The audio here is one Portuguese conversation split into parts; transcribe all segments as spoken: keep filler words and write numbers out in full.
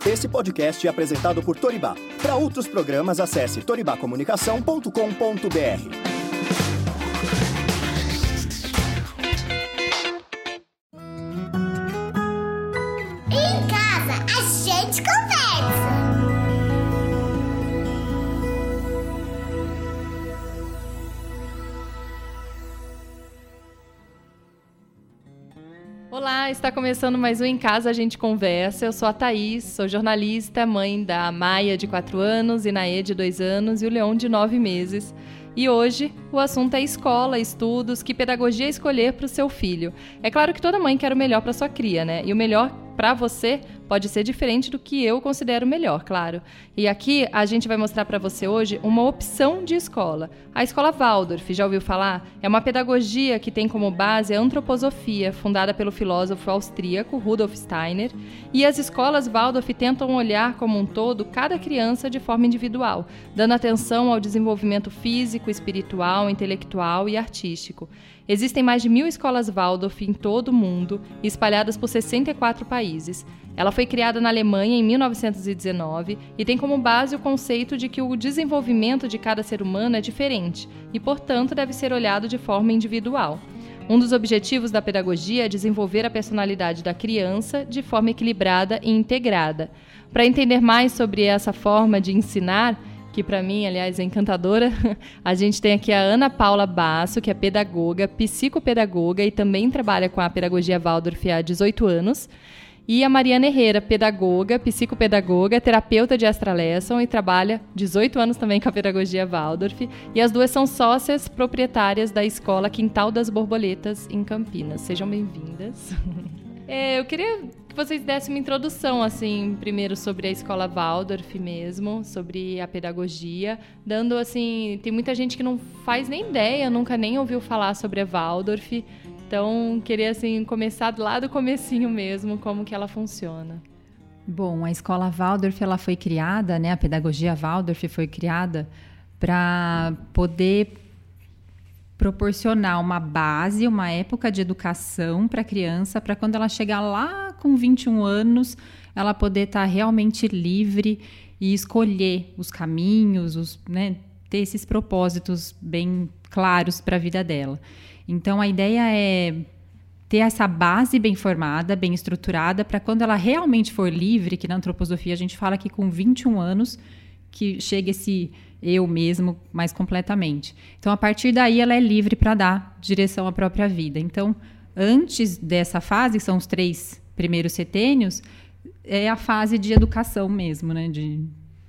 Esse podcast é apresentado por Toribá. Para outros programas, acesse toribá comunicação ponto com ponto b r. Em casa, a gente conversa. Olá, está começando mais um Em Casa a gente conversa. Eu sou a Thaís, sou jornalista, mãe da Maia de quatro anos, Inaê de dois anos e o Leon de nove meses. E hoje o assunto é escola, estudos, que pedagogia escolher para o seu filho. É claro que toda mãe quer o melhor para sua cria, né? E o melhor para você pode ser diferente do que eu considero melhor, claro. E aqui a gente vai mostrar para você hoje uma opção de escola. A escola Waldorf, já ouviu falar? É uma pedagogia que tem como base a antroposofia, fundada pelo filósofo austríaco Rudolf Steiner. E as escolas Waldorf tentam olhar como um todo cada criança de forma individual, dando atenção ao desenvolvimento físico, espiritual, intelectual e artístico. Existem mais de mil escolas Waldorf em todo o mundo, espalhadas por sessenta e quatro países. Ela foi criada na Alemanha em mil novecentos e dezenove e tem como base o conceito de que o desenvolvimento de cada ser humano é diferente e, portanto, deve ser olhado de forma individual. Um dos objetivos da pedagogia é desenvolver a personalidade da criança de forma equilibrada e integrada. Para entender mais sobre essa forma de ensinar, que para mim, aliás, é encantadora, a gente tem aqui a Ana Paula Basso, que é pedagoga, psicopedagoga e também trabalha com a pedagogia Waldorf há dezoito anos, e a Mariana Herrera, pedagoga, psicopedagoga, terapeuta de Astra Lesson e trabalha dezoito anos também com a pedagogia Waldorf, e as duas são sócias proprietárias da escola Quintal das Borboletas, em Campinas. Sejam bem-vindas. É, eu queria que vocês dessem uma introdução, assim, primeiro sobre a escola Waldorf mesmo, sobre a pedagogia, dando, assim, tem muita gente que não faz nem ideia, nunca nem ouviu falar sobre a Waldorf, então queria, assim, começar lá do comecinho mesmo, como que ela funciona. Bom, a escola Waldorf, ela foi criada, né, a pedagogia Waldorf foi criada para poder proporcionar uma base, uma época de educação para a criança, para quando ela chegar lá com vinte e um anos, ela poder estar realmente livre e escolher os caminhos, os, né, ter esses propósitos bem claros para a vida dela. Então, a ideia é ter essa base bem formada, bem estruturada, para quando ela realmente for livre, que na antroposofia a gente fala que com vinte e um anos que chega esse eu mesmo mais completamente. Então, a partir daí, ela é livre para dar direção à própria vida. Então, antes dessa fase, que são os três primeiros setênios, é a fase de educação mesmo, né? De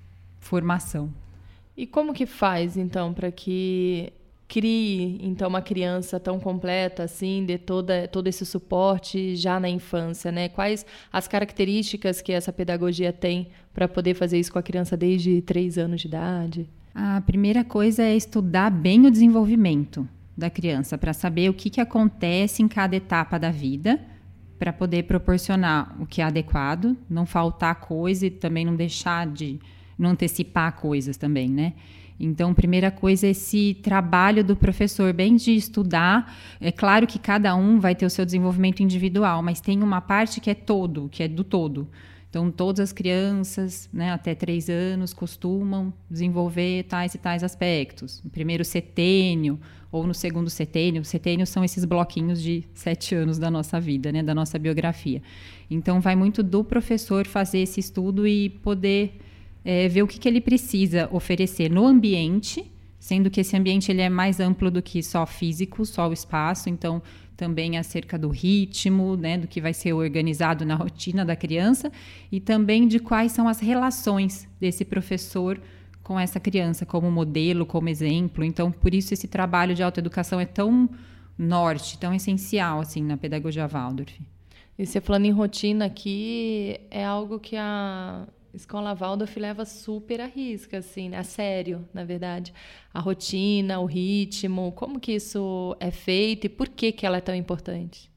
formação. E como que faz, então, para que crie, então, uma criança tão completa, assim, dê toda, todo esse suporte já na infância, né? Quais as características que essa pedagogia tem para poder fazer isso com a criança desde três anos de idade? A primeira coisa é estudar bem o desenvolvimento da criança, para saber o que, que acontece em cada etapa da vida, para poder proporcionar o que é adequado, não faltar coisa e também não deixar de, não antecipar coisas também, né? Então, a primeira coisa é esse trabalho do professor, bem de estudar. É claro que cada um vai ter o seu desenvolvimento individual, mas tem uma parte que é todo, que é do todo. Então, todas as crianças, né, até três anos costumam desenvolver tais e tais aspectos. No primeiro setênio ou no segundo setênio. Setênios são esses bloquinhos de sete anos da nossa vida, né, da nossa biografia. Então, vai muito do professor fazer esse estudo e poder é, ver o que, que ele precisa oferecer no ambiente, sendo que esse ambiente ele é mais amplo do que só físico, só o espaço. Então, também acerca do ritmo, né, do que vai ser organizado na rotina da criança e também de quais são as relações desse professor com essa criança, como modelo, como exemplo. Então, por isso esse trabalho de autoeducação é tão norte, tão essencial assim, na pedagogia Waldorf. E você falando em rotina aqui, é algo que a escola Waldorf leva super à risca, assim, a sério, na verdade. A rotina, o ritmo, como que isso é feito e por que que ela é tão importante?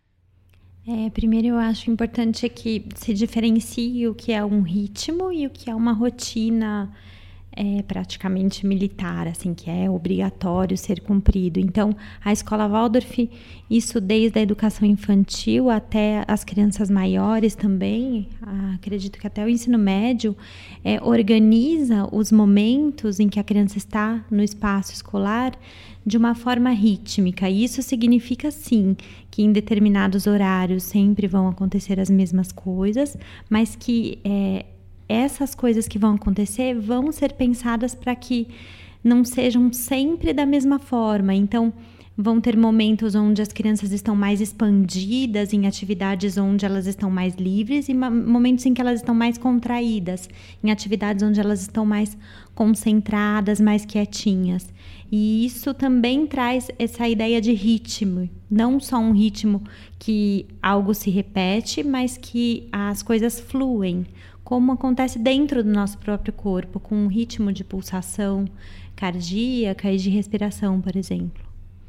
É, primeiro eu acho importante que se diferencie o que é um ritmo e o que é uma rotina é praticamente militar, assim, que é obrigatório ser cumprido. Então, a escola Waldorf, isso desde a educação infantil até as crianças maiores também, acredito que até o ensino médio, é, organiza os momentos em que a criança está no espaço escolar de uma forma rítmica. E isso significa, sim, que em determinados horários sempre vão acontecer as mesmas coisas, mas que é, essas coisas que vão acontecer vão ser pensadas para que não sejam sempre da mesma forma. Então, vão ter momentos onde as crianças estão mais expandidas, em atividades onde elas estão mais livres, e momentos em que elas estão mais contraídas, em atividades onde elas estão mais concentradas, mais quietinhas. E isso também traz essa ideia de ritmo, não só um ritmo que algo se repete, mas que as coisas fluem, como acontece dentro do nosso próprio corpo, com um ritmo de pulsação cardíaca e de respiração, por exemplo.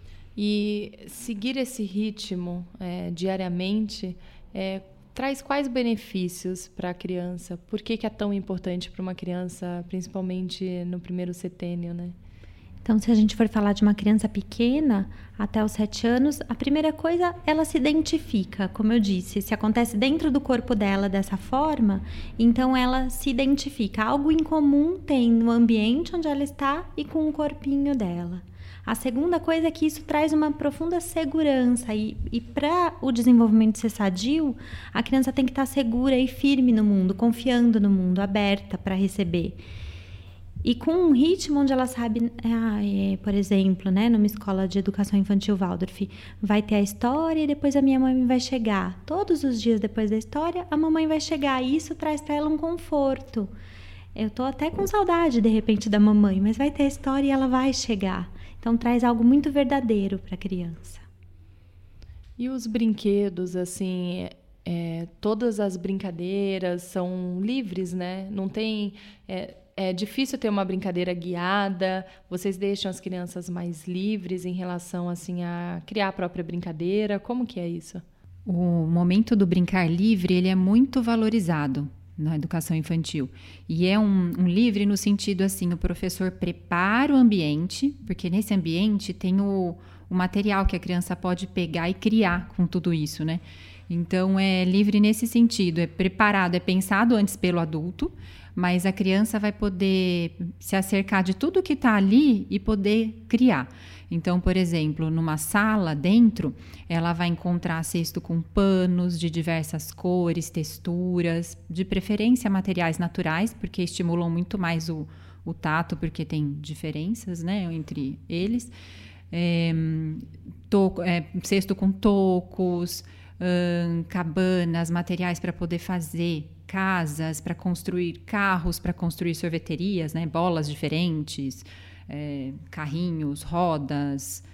E seguir esse ritmo é, diariamente é, traz quais benefícios para a criança? Por que, que é tão importante para uma criança, principalmente no primeiro setênio, né? Então, se a gente for falar de uma criança pequena, até os sete anos, a primeira coisa, ela se identifica, como eu disse. Se acontece dentro do corpo dela dessa forma, então ela se identifica. Algo em comum tem no ambiente onde ela está e com o corpinho dela. A segunda coisa é que isso traz uma profunda segurança. E, e para o desenvolvimento ser sadio, a criança tem que estar segura e firme no mundo, confiando no mundo, aberta para receber. E com um ritmo onde ela sabe, ah, é, por exemplo, né, numa escola de educação infantil Waldorf, vai ter a história e depois a minha mãe vai chegar. Todos os dias depois da história, a mamãe vai chegar. E isso traz para ela um conforto. Eu tô até com saudade, de repente, da mamãe, mas vai ter a história e ela vai chegar. Então, traz algo muito verdadeiro para a criança. E os brinquedos, assim, é, todas as brincadeiras são livres, né? Não tem... É, É difícil ter uma brincadeira guiada? Vocês deixam as crianças mais livres em relação assim, a criar a própria brincadeira? Como que é isso? O momento do brincar livre ele é muito valorizado na educação infantil. E é um, um livre no sentido assim, o professor prepara o ambiente, porque nesse ambiente tem o, o material que a criança pode pegar e criar com tudo isso, né? Então, é livre nesse sentido, é preparado, é pensado antes pelo adulto, mas a criança vai poder se acercar de tudo que está ali e poder criar. Então, por exemplo, numa sala dentro, ela vai encontrar cesto com panos de diversas cores, texturas, de preferência materiais naturais, porque estimulam muito mais o, o tato, porque tem diferenças, né, entre eles. É, toco, é, cesto com tocos, hum, cabanas, materiais para poder fazer casas, para construir carros, para construir sorveterias, né? Bolas diferentes, é, carrinhos, rodas,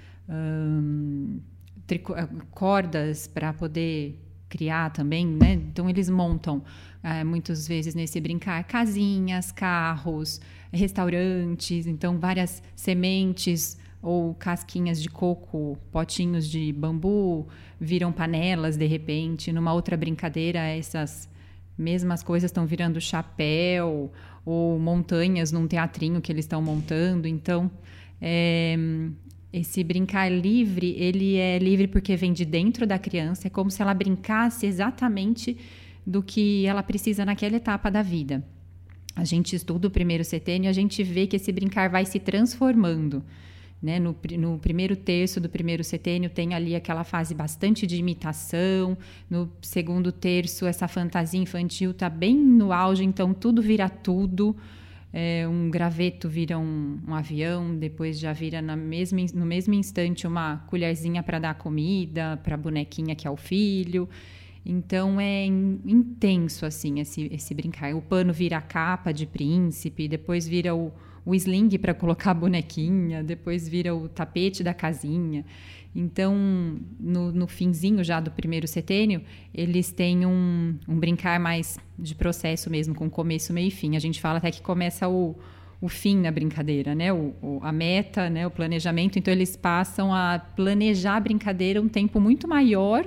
hum, trico, cordas para poder criar também, né? Então, eles montam, é, muitas vezes, nesse brincar, casinhas, carros, restaurantes, então, várias sementes ou casquinhas de coco, potinhos de bambu, viram panelas, de repente. Numa outra brincadeira, essas mesmas coisas estão virando chapéu ou montanhas num teatrinho que eles estão montando. Então, é, esse brincar livre, ele é livre porque vem de dentro da criança. É como se ela brincasse exatamente do que ela precisa naquela etapa da vida. A gente estuda o primeiro setênio e a gente vê que esse brincar vai se transformando. Né? No, no primeiro terço do primeiro setênio tem ali aquela fase bastante de imitação. No segundo terço, essa fantasia infantil está bem no auge, então tudo vira tudo. É, um graveto vira um, um avião, depois já vira na mesma, no mesmo instante uma colherzinha para dar comida para a bonequinha que é o filho. Então é in, intenso assim esse, esse brincar. O pano vira a capa de príncipe, depois vira o o sling para colocar a bonequinha, depois vira o tapete da casinha. Então, no, no finzinho já do primeiro setênio, eles têm um, um brincar mais de processo mesmo, com começo, meio e fim. A gente fala até que começa o, o fim na brincadeira, né? O, o, a meta, né? O planejamento. Então, eles passam a planejar a brincadeira um tempo muito maior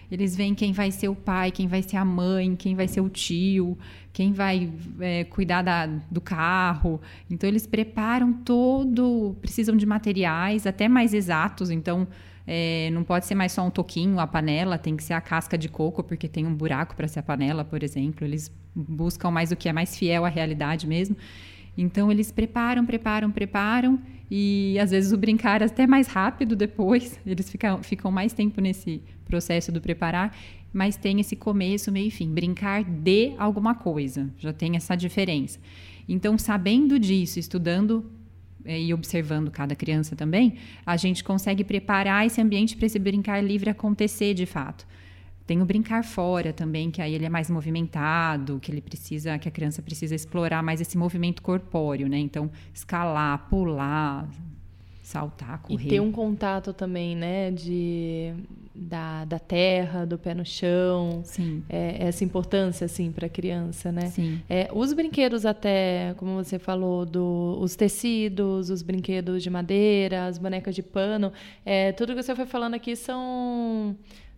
eles veem quem vai ser o pai, quem vai ser a mãe, quem vai ser o tio, quem vai é, cuidar da, do carro. Então, eles preparam todo, precisam de materiais até mais exatos. Então, é, não pode ser mais só um toquinho, a panela, tem que ser a casca de coco, porque tem um buraco para ser a panela, por exemplo. Eles buscam mais o que é mais fiel à realidade mesmo. Então, eles preparam, preparam, preparam, e às vezes o brincar é até mais rápido depois, eles ficam, ficam mais tempo nesse processo do preparar, mas tem esse começo, meio e fim, brincar de alguma coisa, já tem essa diferença. Então, sabendo disso, estudando é, e observando cada criança também, a gente consegue preparar esse ambiente para esse brincar livre acontecer de fato. Tem o brincar fora também, que aí ele é mais movimentado, que ele precisa, que a criança precisa explorar mais esse movimento corpóreo, né? Então, escalar, pular, saltar, correr. E ter um contato também, né? De, da, da terra, do pé no chão. Sim. É, essa importância, assim, para a criança, né? Sim. É, os brinquedos até, como você falou, do, os tecidos, os brinquedos de madeira, as bonecas de pano, é, tudo que você foi falando aqui são...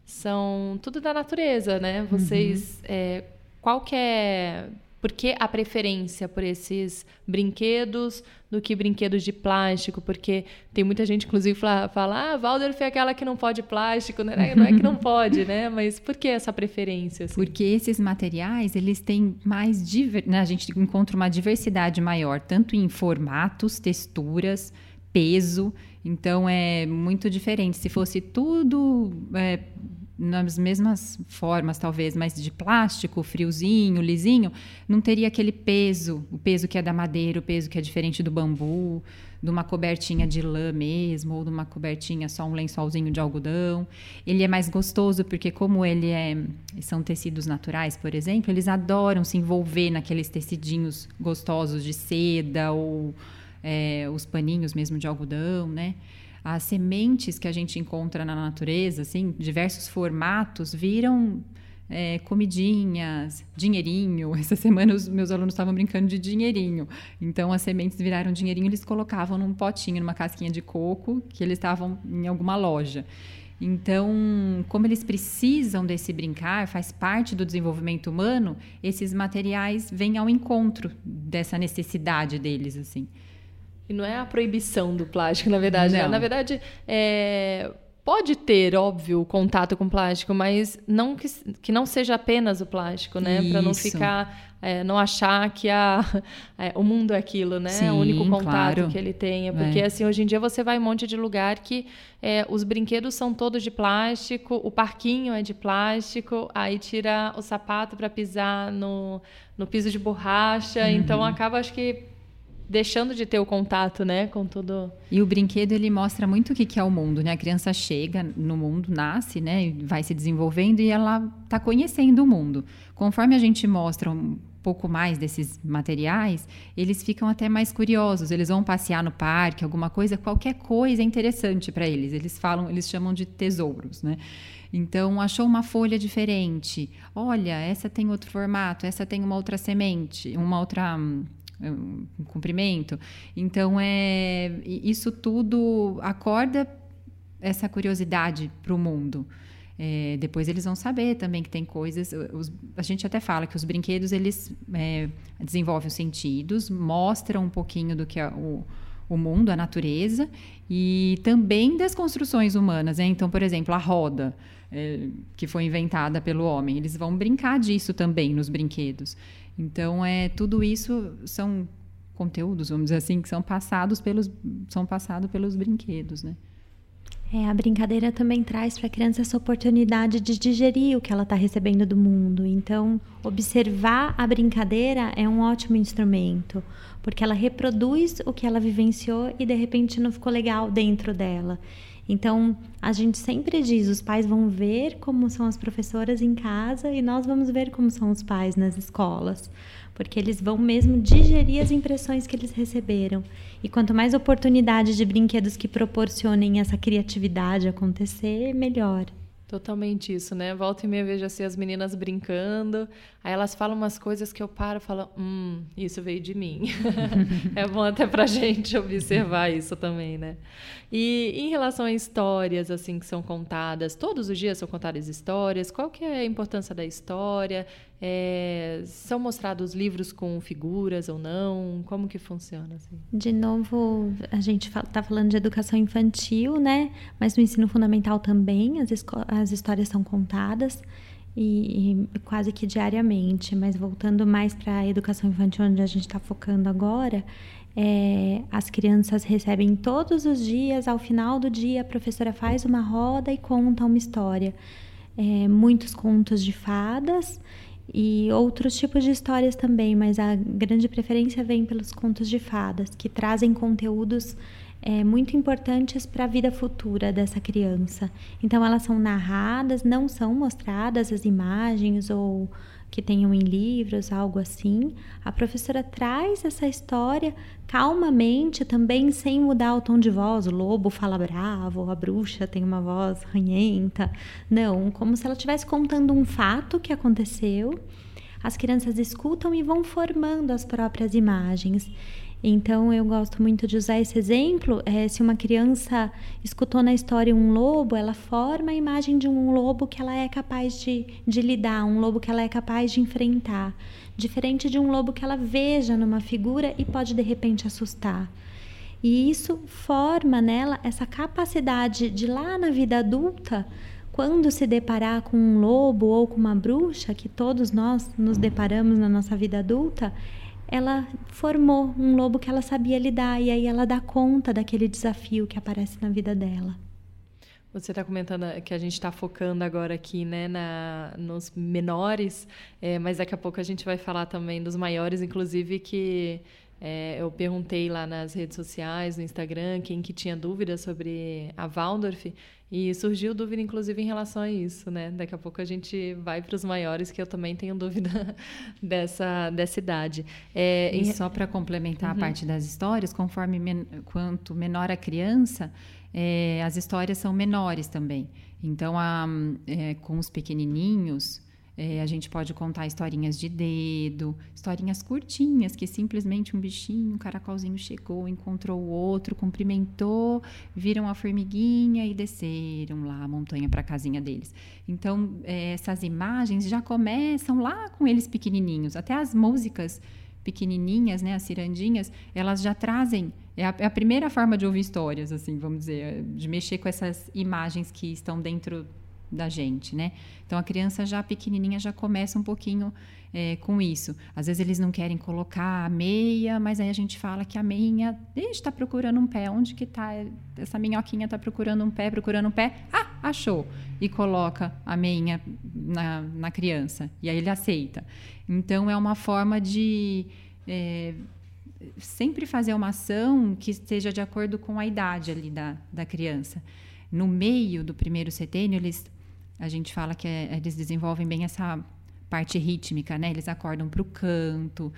São tudo da natureza, né? Vocês, uhum. é, qual que é... Por que a preferência por esses brinquedos do que brinquedos de plástico? Porque tem muita gente, inclusive, fala, fala ah, Waldorf é aquela que não pode plástico, né? Não é que não pode, né? Mas por que essa preferência? Assim? Porque esses materiais, eles têm mais... Diver... né? A gente encontra uma diversidade maior, tanto em formatos, texturas, peso. Então, é muito diferente. Se fosse tudo... É, nas mesmas formas, talvez, mas de plástico, friozinho, lisinho, não teria aquele peso, o peso que é da madeira, o peso que é diferente do bambu, de uma cobertinha de lã mesmo, ou de uma cobertinha só um lençolzinho de algodão. Ele é mais gostoso porque, como ele é, são tecidos naturais, por exemplo, eles adoram se envolver naqueles tecidinhos gostosos de seda ou é, os paninhos mesmo de algodão, né? As sementes que a gente encontra na natureza, assim, diversos formatos, viram é, comidinhas, dinheirinho. Essa semana os meus alunos estavam brincando de dinheirinho. Então, as sementes viraram dinheirinho, eles colocavam num potinho, numa casquinha de coco, que eles estavam em alguma loja. Então, como eles precisam desse brincar, faz parte do desenvolvimento humano, esses materiais vêm ao encontro dessa necessidade deles, assim. E não é a proibição do plástico, na verdade. Né? Na verdade, é, pode ter, óbvio, contato com plástico, mas não que, que não seja apenas o plástico, né? Para não ficar, é, não achar que a, é, o mundo é aquilo, né? Sim, o único contato claro. que ele tenha. Porque, é. assim, hoje em dia você vai em um monte de lugar que é, os brinquedos são todos de plástico, o parquinho é de plástico, aí tira o sapato para pisar no, no piso de borracha. Uhum. Então, acaba, acho que, deixando de ter o contato, né, com tudo. E o brinquedo, ele mostra muito o que é o mundo, né? A criança chega no mundo, nasce, né, vai se desenvolvendo e ela está conhecendo o mundo. Conforme a gente mostra um pouco mais desses materiais, eles ficam até mais curiosos. Eles vão passear no parque, alguma coisa, qualquer coisa é interessante para eles. Eles falam, eles chamam de tesouros, né? Então, achou uma folha diferente. Olha, essa tem outro formato, essa tem uma outra semente, uma outra... um comprimento. Então, é, isso tudo acorda essa curiosidade para o mundo. É, depois eles vão saber também que tem coisas... Os, a gente até fala que os brinquedos, eles é, desenvolvem os sentidos, mostram um pouquinho do que é o, o mundo, a natureza, e também das construções humanas. Né? Então, por exemplo, a roda, é, que foi inventada pelo homem. Eles vão brincar disso também nos brinquedos. Então, é, tudo isso são conteúdos, vamos dizer assim, que são passados pelos, são passados pelos brinquedos, né? É, a brincadeira também traz para a criança essa oportunidade de digerir o que ela está recebendo do mundo. Então, observar a brincadeira é um ótimo instrumento, porque ela reproduz o que ela vivenciou e, de repente, não ficou legal dentro dela. Então, a gente sempre diz, os pais vão ver como são as professoras em casa e nós vamos ver como são os pais nas escolas, porque eles vão mesmo digerir as impressões que eles receberam. E quanto mais oportunidade de brinquedos que proporcionem essa criatividade acontecer, melhor. Totalmente isso, né? Volta e meia eu vejo assim as meninas brincando, aí elas falam umas coisas que eu paro e falo, hum, isso veio de mim. É bom até pra gente observar isso também, né? E em relação a histórias, assim, que são contadas, todos os dias são contadas histórias, qual que é a importância da história? É, são mostrados livros com figuras ou não? Como que funciona, assim? De novo, a gente está falando de educação infantil, né? Mas no ensino fundamental também as, as histórias são contadas e, e quase que diariamente. Mas voltando mais para a educação infantil, onde a gente está focando agora, é, as crianças recebem todos os dias, ao final do dia, a professora faz uma roda e conta uma história. É, muitos contos de fadas e outros tipos de histórias também, mas a grande preferência vem pelos contos de fadas, que trazem conteúdos é, muito importantes para a vida futura dessa criança. Então, elas são narradas, não são mostradas as imagens ou que tenham em livros, algo assim. A professora traz essa história calmamente, também sem mudar o tom de voz. O lobo fala bravo, a bruxa tem uma voz ranhenta. Não, como se ela estivesse contando um fato que aconteceu. As crianças escutam e vão formando as próprias imagens. Então, eu gosto muito de usar esse exemplo. É, se uma criança escutou na história um lobo, ela forma a imagem de um lobo que ela é capaz de, de lidar, um lobo que ela é capaz de enfrentar. Diferente de um lobo que ela veja numa figura e pode, de repente, assustar. E isso forma nela essa capacidade de, lá na vida adulta, quando se deparar com um lobo ou com uma bruxa, que todos nós nos deparamos na nossa vida adulta, ela formou um lobo que ela sabia lidar e aí ela dá conta daquele desafio que aparece na vida dela. Você está comentando que a gente está focando agora aqui, né, na, nos menores, é, mas daqui a pouco a gente vai falar também dos maiores, inclusive que é, eu perguntei lá nas redes sociais, no Instagram, quem que tinha dúvidas sobre a Waldorf, e surgiu dúvida, inclusive, em relação a isso, né? Daqui a pouco a gente vai para os maiores, que eu também tenho dúvida dessa, dessa idade. É, e em... só para complementar uhum. a parte das histórias, conforme men- quanto menor a criança, é, as histórias são menores também. Então, a, é, com os pequenininhos, é, a gente pode contar historinhas de dedo, historinhas curtinhas, que simplesmente um bichinho, um caracolzinho chegou, encontrou o outro, cumprimentou, viram a formiguinha e desceram lá a montanha para a casinha deles. Então, é, essas imagens já começam lá com eles pequenininhos. Até as músicas pequenininhas, né, as cirandinhas, elas já trazem... É a, é a primeira forma de ouvir histórias, assim, vamos dizer, de mexer com essas imagens que estão dentro da gente, né? Então, a criança já pequenininha já começa um pouquinho é, com isso. Às vezes, eles não querem colocar a meia, mas aí a gente fala que a meinha, deixa, está procurando um pé. Onde que está? Essa minhoquinha está procurando um pé, procurando um pé. Ah, achou! E coloca a meinha na, na criança. E aí ele aceita. Então, é uma forma de... É, sempre fazer uma ação que esteja de acordo com a idade ali da, da criança. No meio do primeiro setênio, eles... A gente fala que é, eles desenvolvem bem essa parte rítmica, né? Eles acordam para o canto,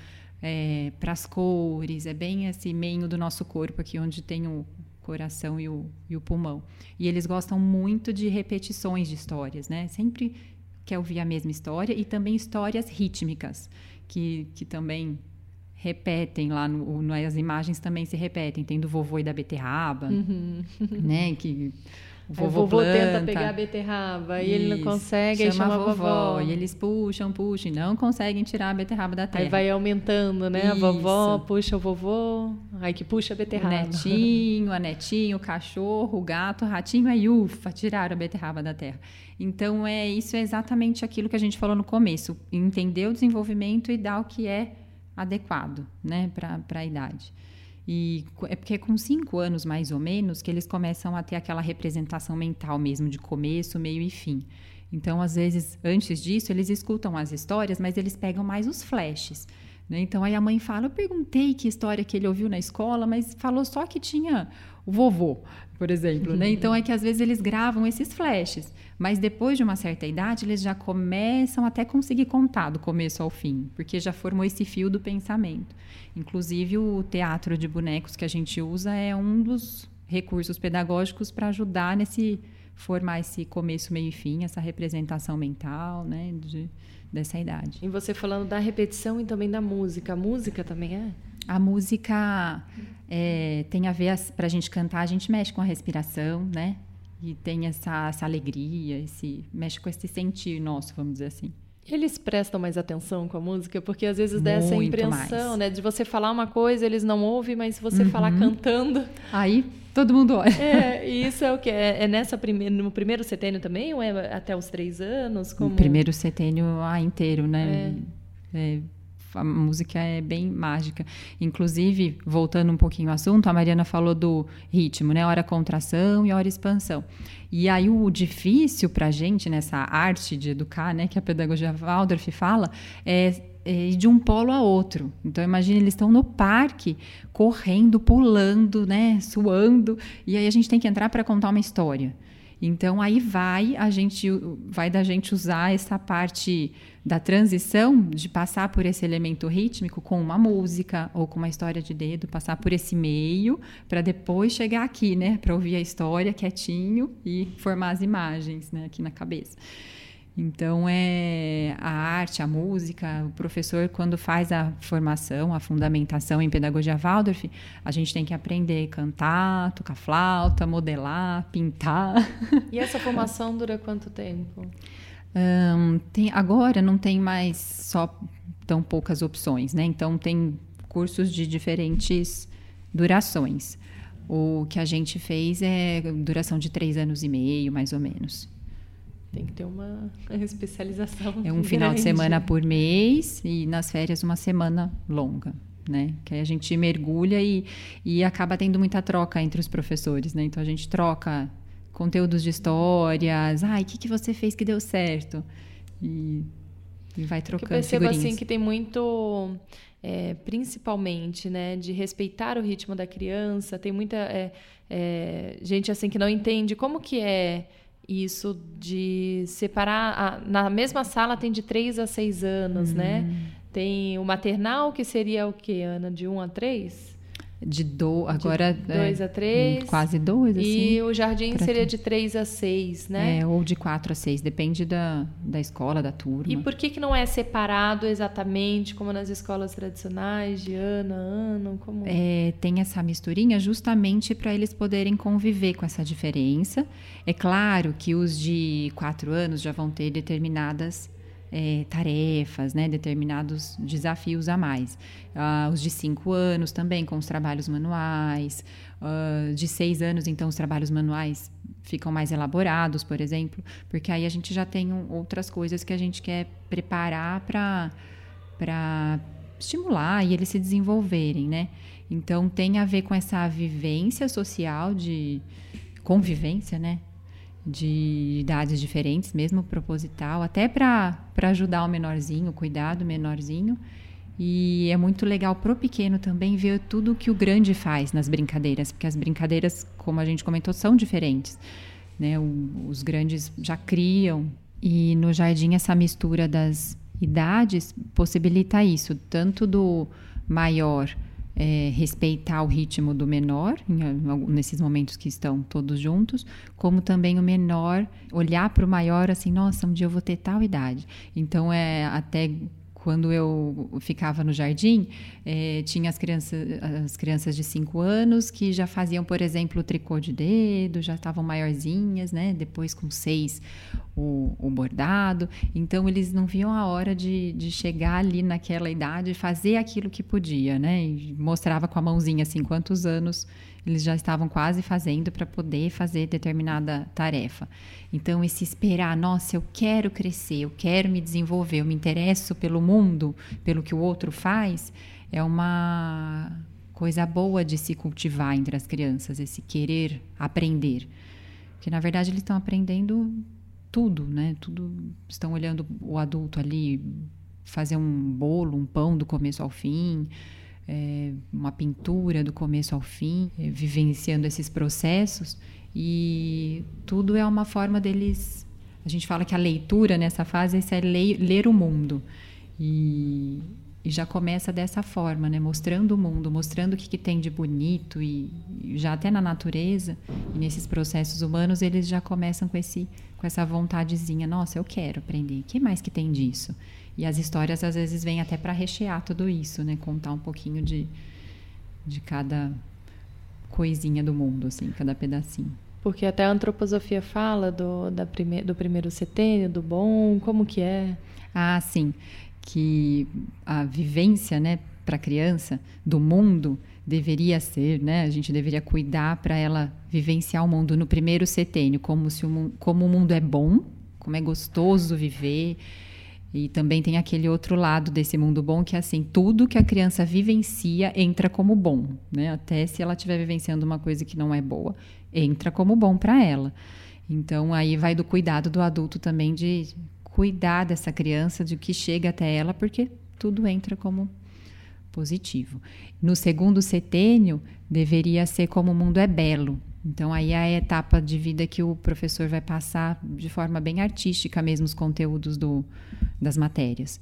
é, para as cores, é bem esse meio do nosso corpo aqui, onde tem o coração e o, e o pulmão. E eles gostam muito de repetições de histórias, né? Sempre quer ouvir a mesma história e também histórias rítmicas, que, que também repetem lá, no, no, as imagens também se repetem. Tem do vovô e da beterraba, uhum. né? Que... O vovô, o vovô planta, tenta pegar a beterraba e ele não consegue, aí chama a vovó. vovó. E eles puxam, puxam e não conseguem tirar a beterraba da terra. Aí vai aumentando, né? Isso. A vovó puxa o vovô, aí que puxa a beterraba. O netinho, a netinha, o cachorro, o gato, o ratinho, aí ufa, tiraram a beterraba da terra. Então, é, isso é exatamente aquilo que a gente falou no começo. Entender o desenvolvimento e dar o que é adequado, né, para a idade. E é porque é com cinco anos, mais ou menos, que eles começam a ter aquela representação mental mesmo, de começo, meio e fim. Então, às vezes, antes disso, eles escutam as histórias, mas eles pegam mais os flashes, né? Então, aí a mãe fala, eu perguntei que história que ele ouviu na escola, mas falou só que tinha o vovô, por exemplo, né? Então, é que às vezes eles gravam esses flashes, mas depois de uma certa idade, eles já começam até conseguir contar do começo ao fim, porque já formou esse fio do pensamento. Inclusive, o teatro de bonecos que a gente usa é um dos recursos pedagógicos para ajudar nesse formar esse começo, meio e fim, essa representação mental, né, de, dessa idade. E você falando da repetição e também da música. A música também é? A música é, tem a ver, para a gente cantar, a gente mexe com a respiração, né? E tem essa, essa alegria, esse, mexe com esse sentir nosso, vamos dizer assim. Eles prestam mais atenção com a música? Porque às vezes dá essa Muito impressão, mais. né? De você falar uma coisa, eles não ouvem, mas se você Uhum. falar cantando... Aí todo mundo olha. É, e isso é o quê? É, é nessa prime... no primeiro setênio também? Ou é até os três anos? Como... No primeiro setênio ah, inteiro, né? É. É, a música é bem mágica. Inclusive, voltando um pouquinho ao assunto, a Mariana falou do ritmo, né? Hora contração e hora expansão. E aí o difícil para a gente nessa arte de educar, né? Que a pedagogia Waldorf fala, é, é de um polo a outro. Então, imagina, eles estão no parque, correndo, pulando, né? Suando. E aí a gente tem que entrar para contar uma história. Então, aí vai, a gente, vai da gente usar essa parte da transição, de passar por esse elemento rítmico com uma música ou com uma história de dedo, passar por esse meio, para depois chegar aqui, né? Para ouvir a história quietinho e formar as imagens, né? Aqui na cabeça. Então, é a arte, a música, o professor, quando faz a formação, a fundamentação em pedagogia Waldorf, a gente tem que aprender a cantar, tocar flauta, modelar, pintar. E essa formação dura quanto tempo? Um, tem, agora não tem mais só tão poucas opções, né? Então, tem cursos de diferentes durações. O que a gente fez é duração de três anos e meio, mais ou menos. Tem que ter uma especialização. É um final grande. de semana por mês e nas férias uma semana longa, né? Que aí a gente mergulha e, e acaba tendo muita troca entre os professores, né? Então a gente troca conteúdos de histórias. Ai, o que, que você fez que deu certo? E, e vai trocando eu percebo figurinhas. assim que tem muito, é, principalmente, né, de respeitar o ritmo da criança. Tem muita é, é, gente assim que não entende como que é isso de separar... A, na mesma sala tem de três a seis anos, uhum. né? Tem o maternal, que seria o quê, Ana? De um a três? De do, agora... De dois é, a três. Quase dois, assim. E o jardim seria tu. de três a seis, né? É, ou de quatro a seis, depende da, da escola, da turma. E por que que não é separado exatamente, como nas escolas tradicionais, de ano a ano? Como... É, tem essa misturinha justamente para eles poderem conviver com essa diferença. É claro que os de quatro anos já vão ter determinadas é, tarefas, né, determinados desafios a mais. Ah, os de cinco anos também, com os trabalhos manuais. Ah, de seis anos, então, os trabalhos manuais ficam mais elaborados, por exemplo, porque aí a gente já tem um, outras coisas que a gente quer preparar para para estimular e eles se desenvolverem, né? Então, tem a ver com essa vivência social, de convivência, né? De idades diferentes, mesmo proposital, até para ajudar o menorzinho, cuidar do menorzinho. E é muito legal pro pequeno também ver tudo que o grande faz nas brincadeiras, porque as brincadeiras, como a gente comentou, são diferentes, né? O, os grandes já criam, e no jardim essa mistura das idades possibilita isso, tanto do maior é, respeitar o ritmo do menor, em, nesses momentos que estão todos juntos, como também o menor olhar para o maior assim, nossa, um dia eu vou ter tal idade. Então, é até... Quando eu ficava no jardim, eh, tinha as crianças, as crianças de cinco anos que já faziam, por exemplo, o tricô de dedo, já estavam maiorzinhas, né? Depois, com seis, o, o bordado. Então, eles não viam a hora de, de chegar ali naquela idade e fazer aquilo que podia, né? E mostrava com a mãozinha, assim, quantos anos eles já estavam quase fazendo para poder fazer determinada tarefa. Então, esse esperar, nossa, eu quero crescer, eu quero me desenvolver, eu me interesso pelo mundo, pelo que o outro faz, é uma coisa boa de se cultivar entre as crianças, esse querer aprender. Porque, na verdade, eles estão aprendendo tudo, né? Tudo, estão olhando o adulto ali fazer um bolo, um pão do começo ao fim, É, uma pintura do começo ao fim, é, vivenciando esses processos, e tudo é uma forma deles... A gente fala que a leitura nessa fase é ler, ler o mundo, e E já começa dessa forma, né? Mostrando o mundo, mostrando o que, que tem de bonito e, e já até na natureza e nesses processos humanos eles já começam com, esse, com essa vontadezinha. Nossa, eu quero aprender. O que mais que tem disso? E as histórias às vezes vêm até para rechear tudo isso, né? Contar um pouquinho de, de cada coisinha do mundo, assim, cada pedacinho. Porque até a antroposofia fala do, da prime, do primeiro setênio, do bom, como que é? Ah, sim. Que a vivência, né, para a criança do mundo deveria ser, né, a gente deveria cuidar para ela vivenciar o mundo no primeiro setênio, como se o, como o mundo é bom, como é gostoso viver. E também tem aquele outro lado desse mundo bom que é assim, tudo que a criança vivencia entra como bom, né? Até se ela estiver vivenciando uma coisa que não é boa, entra como bom para ela. Então aí vai do cuidado do adulto também de cuidar dessa criança, de que chega até ela, porque tudo entra como positivo. No segundo setênio, deveria ser como o mundo é belo. Então, aí é a etapa de vida que o professor vai passar de forma bem artística mesmo os conteúdos do, das matérias.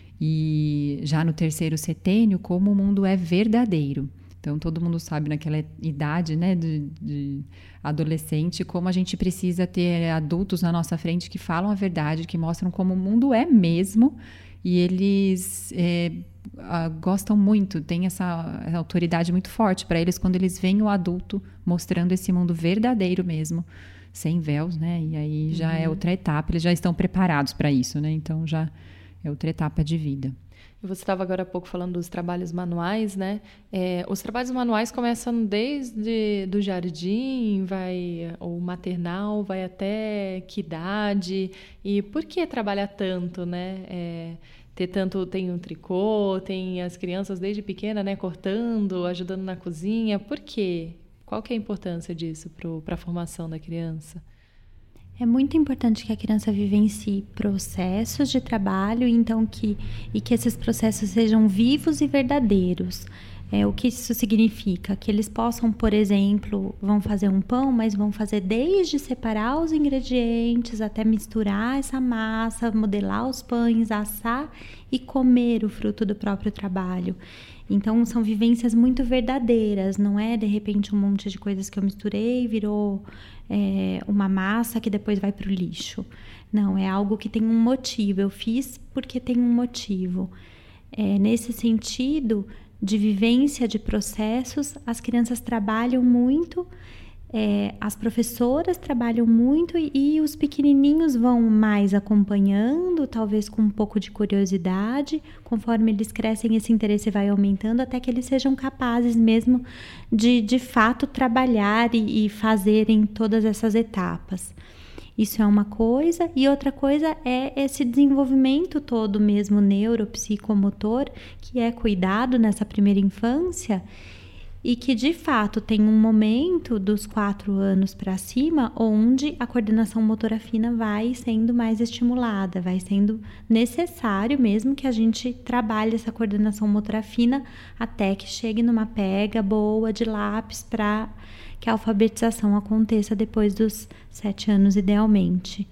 E já no terceiro setênio, como o mundo é verdadeiro. Então, todo mundo sabe naquela idade, né, de, de adolescente, como a gente precisa ter adultos na nossa frente que falam a verdade, que mostram como o mundo é mesmo. E eles é, a, gostam muito, tem essa, essa autoridade muito forte para eles quando eles veem o adulto mostrando esse mundo verdadeiro mesmo, sem véus, né? E aí já uhum. é outra etapa, eles já estão preparados para isso, né? Então, já é outra etapa de vida. Você estava agora há pouco falando dos trabalhos manuais, né? É, os trabalhos manuais começam desde do jardim, vai o maternal, vai até que idade? E por que trabalhar tanto, né? É, ter tanto, tem um tricô, tem as crianças desde pequena, né? Cortando, ajudando na cozinha. Por quê? Qual que é a importância disso para a formação da criança? É muito importante que a criança vivencie processos de trabalho, então que, e que esses processos sejam vivos e verdadeiros. É, o que isso significa? Que eles possam, por exemplo, vão fazer um pão, mas vão fazer desde separar os ingredientes até misturar essa massa, modelar os pães, assar e comer o fruto do próprio trabalho. Então, são vivências muito verdadeiras, não é, de repente, um monte de coisas que eu misturei e virou é, uma massa que depois vai para o lixo. Não, é algo que tem um motivo, eu fiz porque tem um motivo. É, nesse sentido de vivência de processos, as crianças trabalham muito, é, as professoras trabalham muito e, e os pequenininhos vão mais acompanhando, talvez com um pouco de curiosidade, conforme eles crescem esse interesse vai aumentando até que eles sejam capazes mesmo de, de fato, trabalhar e, e fazerem todas essas etapas. Isso é uma coisa, e outra coisa é esse desenvolvimento todo mesmo neuropsicomotor, que é cuidado nessa primeira infância e que de fato tem um momento dos quatro anos para cima onde a coordenação motora fina vai sendo mais estimulada, vai sendo necessário mesmo que a gente trabalhe essa coordenação motora fina até que chegue numa pega boa de lápis para que a alfabetização aconteça depois dos sete anos, idealmente.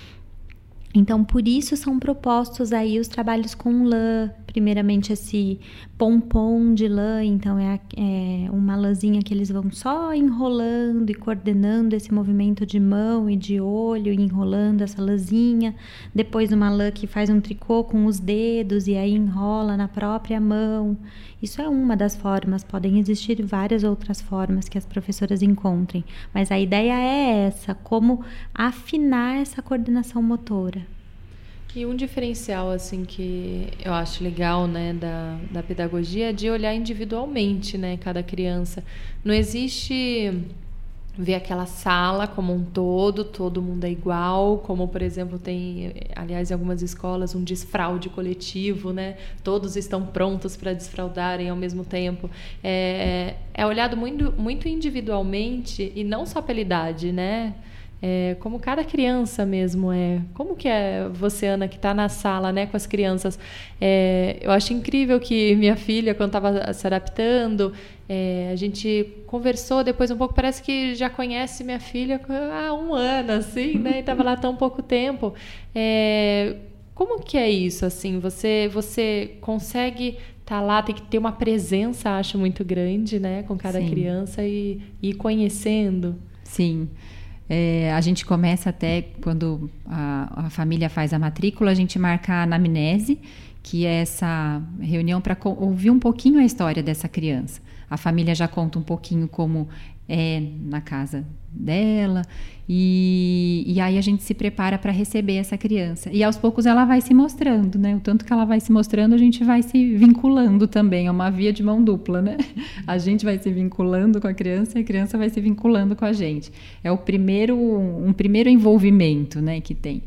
Então, por isso são propostos aí os trabalhos com lã, primeiramente esse pompom de lã, então é, é uma lãzinha que eles vão só enrolando e coordenando esse movimento de mão e de olho, e enrolando essa lãzinha, depois uma lã que faz um tricô com os dedos e aí enrola na própria mão. Isso é uma das formas, podem existir várias outras formas que as professoras encontrem, mas a ideia é essa, como afinar essa coordenação motora. E um diferencial, assim, que eu acho legal, né, da, da pedagogia é de olhar individualmente, né, cada criança. Não existe ver aquela sala como um todo, todo mundo é igual, como, por exemplo, tem, aliás, em algumas escolas, um desfraude coletivo, né, todos estão prontos para desfraudarem ao mesmo tempo. É, é olhado muito, muito individualmente e não só pela idade, né, É, como cada criança mesmo é. Como que é você, Ana, que está na sala, né, com as crianças? É, eu acho incrível que minha filha, quando estava se adaptando, é, a gente conversou depois um pouco, parece que já conhece minha filha há um ano, assim, né? E estava lá tão pouco tempo. É, Como que é isso, assim? Você, você consegue estar lá, tem que ter uma presença, acho, muito grande, né? Com cada Sim. criança e, e ir conhecendo. Sim. É, a gente começa até, quando a, a família faz a matrícula, a gente marca a anamnese, que é essa reunião para ouvir um pouquinho a história dessa criança. A família já conta um pouquinho como é na casa dela, e, e aí a gente se prepara para receber essa criança. E aos poucos ela vai se mostrando, né? O tanto que ela vai se mostrando, a gente vai se vinculando também. É uma via de mão dupla, né? A gente vai se vinculando com a criança e a criança vai se vinculando com a gente. É o primeiro, um primeiro envolvimento, né, que tem.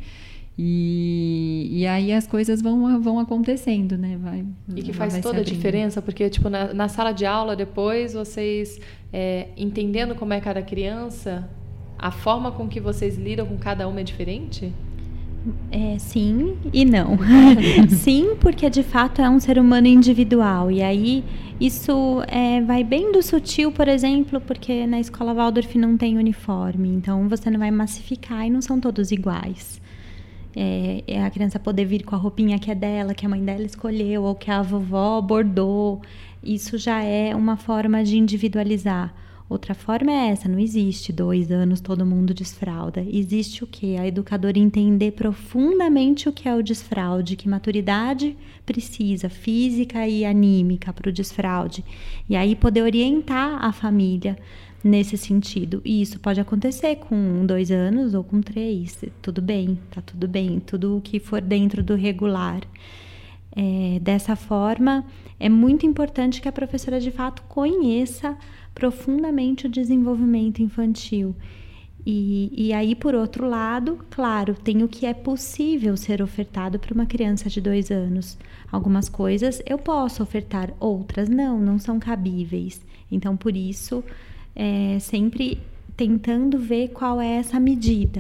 E, e aí as coisas vão, vão acontecendo, né? Vai, e que faz toda a diferença, porque tipo, na, na sala de aula depois, vocês é, entendendo como é cada criança, a forma com que vocês lidam com cada uma é diferente? É, sim e não. Sim, porque de fato é um ser humano individual. E aí isso é, vai bem do sutil, por exemplo, porque na escola Waldorf não tem uniforme. Então você não vai massificar e não são todos iguais. É, é a criança poder vir com a roupinha que é dela, que a mãe dela escolheu, ou que a vovó bordou. Isso já é uma forma de individualizar. Outra forma é essa, não existe dois anos todo mundo desfralda. Existe o quê? A educadora entender profundamente o que é o desfraude, que maturidade precisa, física e anímica para o desfraude. E aí poder orientar a família nesse sentido. E isso pode acontecer com dois anos ou com três. Tudo bem, tá tudo bem. Tudo o que for dentro do regular. É, dessa forma, é muito importante que a professora, de fato, conheça profundamente o desenvolvimento infantil. E, e aí, por outro lado, claro, tem o que é possível ser ofertado para uma criança de dois anos. Algumas coisas eu posso ofertar, outras não, não são cabíveis. Então, por isso... É, sempre tentando ver qual é essa medida.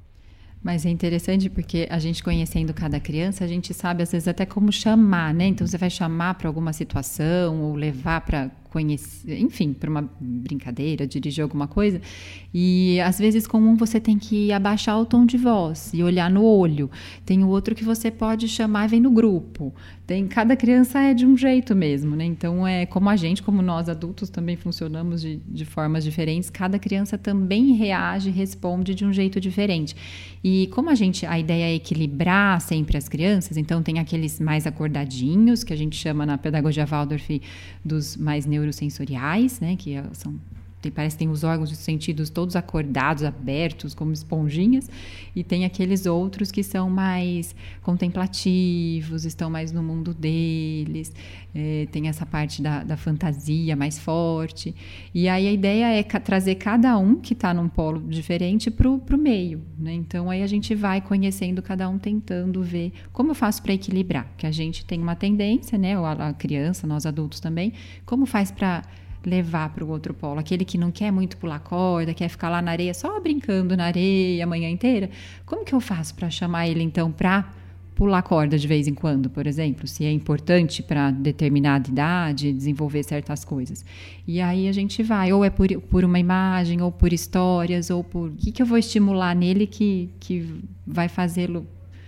Mas é interessante porque a gente conhecendo cada criança, a gente sabe às vezes até como chamar, né? Então você vai chamar para alguma situação ou levar para conhecer, enfim, para uma brincadeira, dirigir alguma coisa. E às vezes com um você tem que abaixar o tom de voz e olhar no olho. Tem o outro que você pode chamar e vem no grupo. Tem, cada criança é de um jeito mesmo, né? Então é como a gente, como nós adultos também funcionamos de, de formas diferentes. Cada criança também reage, responde de um jeito diferente. E como a gente, a ideia é equilibrar sempre as crianças, então tem aqueles mais acordadinhos, que a gente chama na pedagogia Waldorf dos mais neurosensoriais, né, que são, tem, parece que tem os órgãos dos sentidos todos acordados, abertos, como esponjinhas, e tem aqueles outros que são mais contemplativos, estão mais no mundo deles, é, tem essa parte da, da fantasia mais forte, e aí a ideia é ca- trazer cada um que está num polo diferente para o meio, né? Então aí a gente vai conhecendo cada um, tentando ver como eu faço para equilibrar, que a gente tem uma tendência, né, a, a criança, nós adultos também, como faz para levar para o outro polo, aquele que não quer muito pular corda, quer ficar lá na areia só brincando na areia a manhã inteira, como que eu faço para chamar ele então para pular corda de vez em quando, por exemplo, se é importante para determinada idade desenvolver certas coisas. E aí a gente vai, ou é por, por uma imagem, ou por histórias, ou por o que, que eu vou estimular nele que, que vai fazê-lo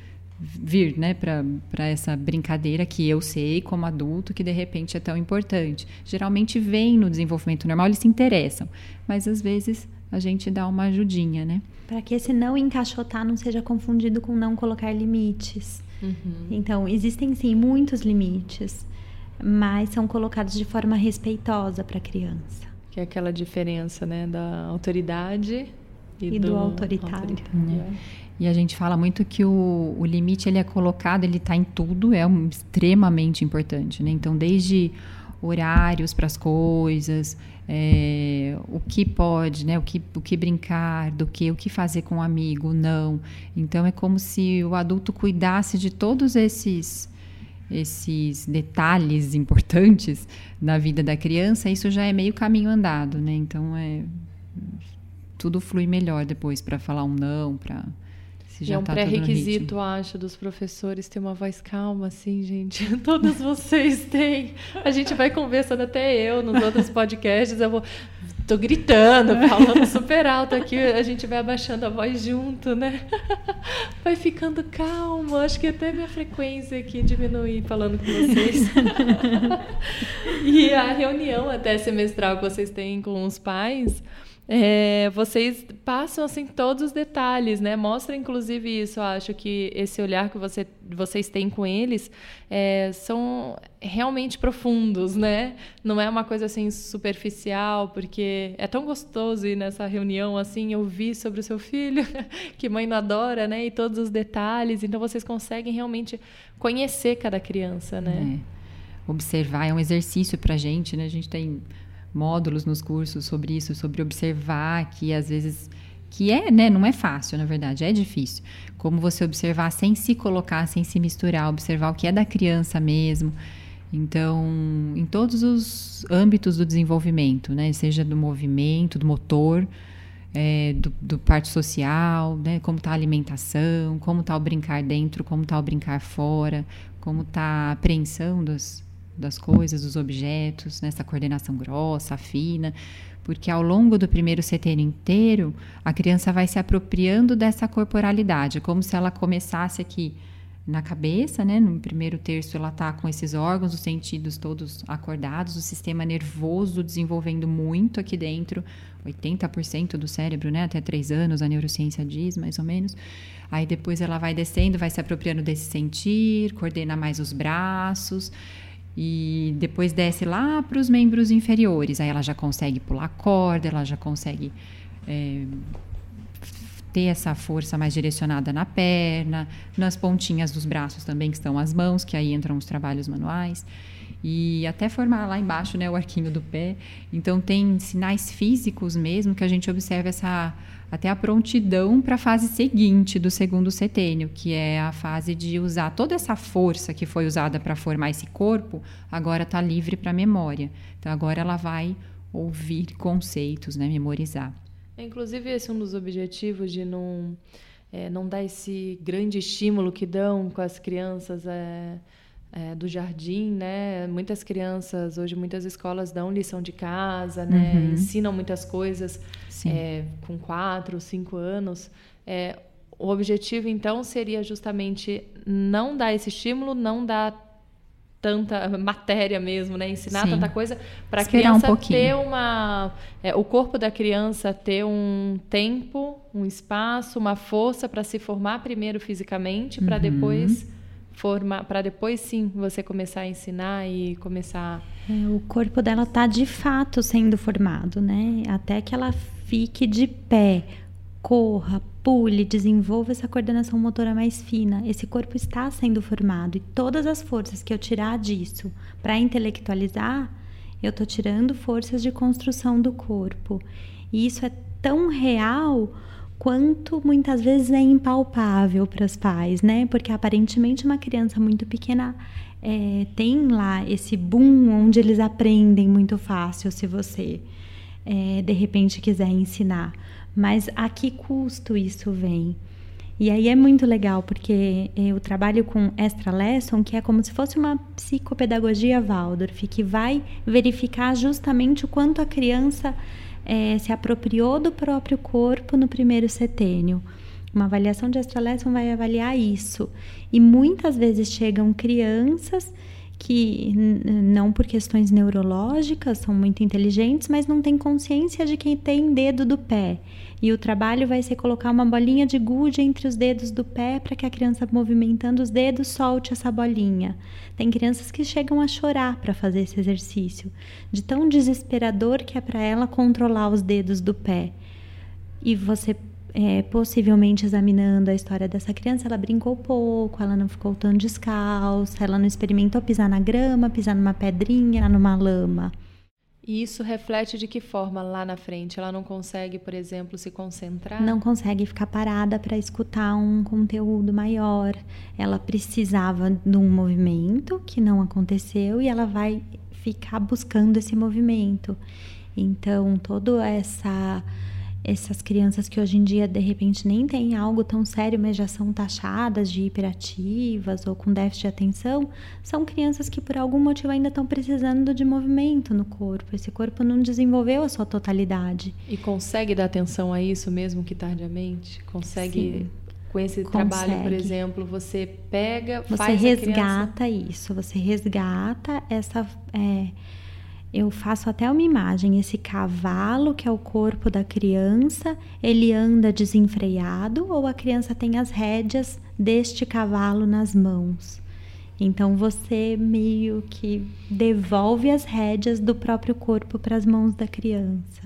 vir, né, para essa brincadeira que eu sei como adulto que de repente é tão importante. Geralmente vem no desenvolvimento normal, eles se interessam, mas às vezes a gente dá uma ajudinha, né? Para que esse não encaixotar não seja confundido com não colocar limites. Uhum. Então, existem sim muitos limites, mas são colocados de forma respeitosa para a criança. Que é aquela diferença, né, da autoridade e, e do, do autoritário. autoritário. É. E a gente fala muito que o, o limite ele é colocado, ele está em tudo, é um, extremamente importante, né? Então, desde horários para as coisas, é, o que pode, né? O que, o que brincar, do que, o que fazer com um amigo, não. Então, é como se o adulto cuidasse de todos esses, esses detalhes importantes na vida da criança. Isso já é meio caminho andado, né? Então, é, tudo flui melhor depois para falar um não, para... E é um tá pré-requisito, acho, dos professores ter uma voz calma, assim, gente. Todos vocês têm. A gente vai conversando, até eu, nos outros podcasts. Eu vou Tô gritando, falando super alto aqui, a gente vai abaixando a voz junto, né? Vai ficando calmo, acho que até minha frequência aqui diminui falando com vocês. E a reunião até semestral que vocês têm com os pais, é, vocês passam assim todos os detalhes, né? Mostra inclusive isso, eu acho que esse olhar que você, vocês têm com eles é, são realmente profundos, né? Não é uma coisa assim superficial, porque é tão gostoso ir nessa reunião assim, ouvir sobre o seu filho, que mãe não adora, né? E todos os detalhes, então vocês conseguem realmente conhecer cada criança, né? É. Observar é um exercício pra gente, né? A gente tem módulos nos cursos sobre isso, sobre observar, que às vezes, que é, né, não é fácil, na verdade, é difícil. Como você observar sem se colocar, sem se misturar, observar o que é da criança mesmo. Então, em todos os âmbitos do desenvolvimento, né, seja do movimento, do motor, é, do, do parte social, né, como está a alimentação, como está o brincar dentro, como está o brincar fora, como está a apreensão dos das coisas, dos objetos, nessa coordenação grossa, fina, porque ao longo do primeiro setênio inteiro, a criança vai se apropriando dessa corporalidade, como se ela começasse aqui na cabeça, né? No primeiro terço ela está com esses órgãos, os sentidos todos acordados, o sistema nervoso desenvolvendo muito aqui dentro, oitenta por cento do cérebro, né? Até três anos, a neurociência diz, mais ou menos. Aí depois ela vai descendo, vai se apropriando desse sentir, coordena mais os braços, e depois desce lá para os membros inferiores. Aí ela já consegue pular corda, ela já consegue é, ter essa força mais direcionada na perna, nas pontinhas dos braços também, que estão as mãos, que aí entram os trabalhos manuais. E até formar lá embaixo, né, o arquinho do pé. Então, tem sinais físicos mesmo que a gente observa essa, até a prontidão para a fase seguinte do segundo setênio, que é a fase de usar toda essa força que foi usada para formar esse corpo, agora está livre para a memória. Então, agora ela vai ouvir conceitos, né, memorizar. Inclusive, esse é um dos objetivos de não, é, não dar esse grande estímulo que dão com as crianças é, é, do jardim, né? Muitas crianças, hoje muitas escolas dão lição de casa, né? Uhum. Ensinam muitas coisas é, com quatro, cinco anos. É, o objetivo, então, seria justamente não dar esse estímulo, não dar tanta matéria mesmo, né? Ensinar Sim. tanta coisa para a criança um ter uma... É, o corpo da criança ter um tempo, um espaço, uma força para se formar primeiro fisicamente, para uhum. depois formar, para depois sim você começar a ensinar e começar... É, o corpo dela tá de fato sendo formado, né? Até que ela fique de pé, corra, pule, desenvolva essa coordenação motora mais fina. Esse corpo está sendo formado e todas as forças que eu tirar disso para intelectualizar, eu estou tirando forças de construção do corpo. E isso é tão real quanto muitas vezes é impalpável para os pais, né? Porque aparentemente uma criança muito pequena é, tem lá esse boom onde eles aprendem muito fácil se você é, de repente quiser ensinar. Mas a que custo isso vem? E aí é muito legal, porque eu trabalho com Extra Lesson, que é como se fosse uma psicopedagogia Waldorf, que vai verificar justamente o quanto a criança é, se apropriou do próprio corpo no primeiro setênio. Uma avaliação de Extra Lesson vai avaliar isso. E muitas vezes chegam crianças que não por questões neurológicas, são muito inteligentes, mas não têm consciência de que tem dedo do pé. E o trabalho vai ser colocar uma bolinha de gude entre os dedos do pé para que a criança, movimentando os dedos, solte essa bolinha. Tem crianças que chegam a chorar para fazer esse exercício, de tão desesperador que é para ela controlar os dedos do pé. E você É, possivelmente examinando a história dessa criança, ela brincou pouco, ela não ficou tão descalça, ela não experimentou pisar na grama, pisar numa pedrinha, numa lama. E isso reflete de que forma lá na frente? Ela não consegue, por exemplo, se concentrar? Não consegue ficar parada para escutar um conteúdo maior. Ela precisava de um movimento que não aconteceu e ela vai ficar buscando esse movimento. Então, toda essa... essas crianças que hoje em dia, de repente, nem têm algo tão sério, mas já são taxadas de hiperativas ou com déficit de atenção, são crianças que por algum motivo ainda estão precisando de movimento no corpo. Esse corpo não desenvolveu a sua totalidade. E consegue dar atenção a isso mesmo que tardiamente? Consegue... Sim. Com esse Consegue. Trabalho, por exemplo, você pega, você faz resgata a criança... isso, você resgata essa... É, eu faço até uma imagem, esse cavalo que é o corpo da criança, ele anda desenfreado ou a criança tem as rédeas deste cavalo nas mãos. Então, você meio que devolve as rédeas do próprio corpo para as mãos da criança.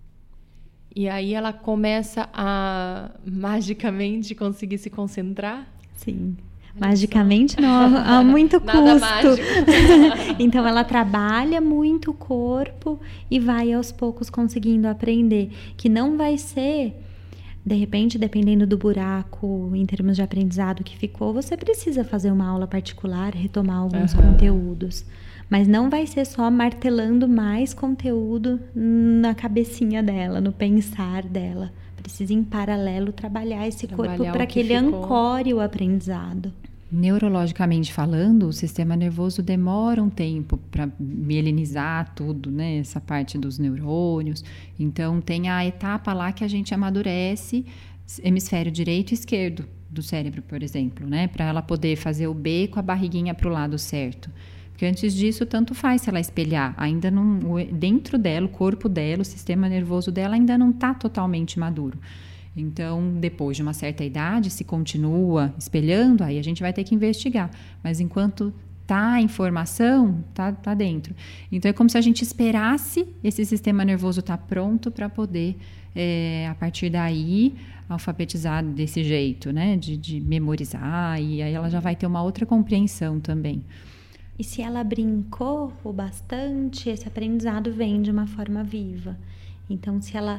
E aí ela começa a magicamente conseguir se concentrar? Sim. Magicamente não, há muito custo. Nada mágico. Então ela trabalha muito o corpo e vai aos poucos conseguindo aprender. Que não vai ser, de repente, dependendo do buraco em termos de aprendizado que ficou, você precisa fazer uma aula particular, retomar alguns uhum. conteúdos. Mas não vai ser só martelando mais conteúdo na cabecinha dela, no pensar dela. Precisa, em paralelo, trabalhar esse trabalhar corpo para que, que ele ficou. Ancore o aprendizado. Neurologicamente falando, o sistema nervoso demora um tempo para mielinizar tudo, né? Essa parte dos neurônios. Então, tem a etapa lá que a gente amadurece hemisfério direito e esquerdo do cérebro, por exemplo, né? Para ela poder fazer o B com a barriguinha para o lado certo. Porque antes disso, tanto faz se ela espelhar. Ainda não, dentro dela, o corpo dela, o sistema nervoso dela ainda não está totalmente maduro. Então, depois de uma certa idade, se continua espelhando, aí a gente vai ter que investigar. Mas enquanto está a informação, está tá dentro. Então, é como se a gente esperasse esse sistema nervoso estar pronto para poder, é, a partir daí, alfabetizar desse jeito, né? De, de memorizar, e aí ela já vai ter uma outra compreensão também. E se ela brincou o bastante, esse aprendizado vem de uma forma viva. Então, se ela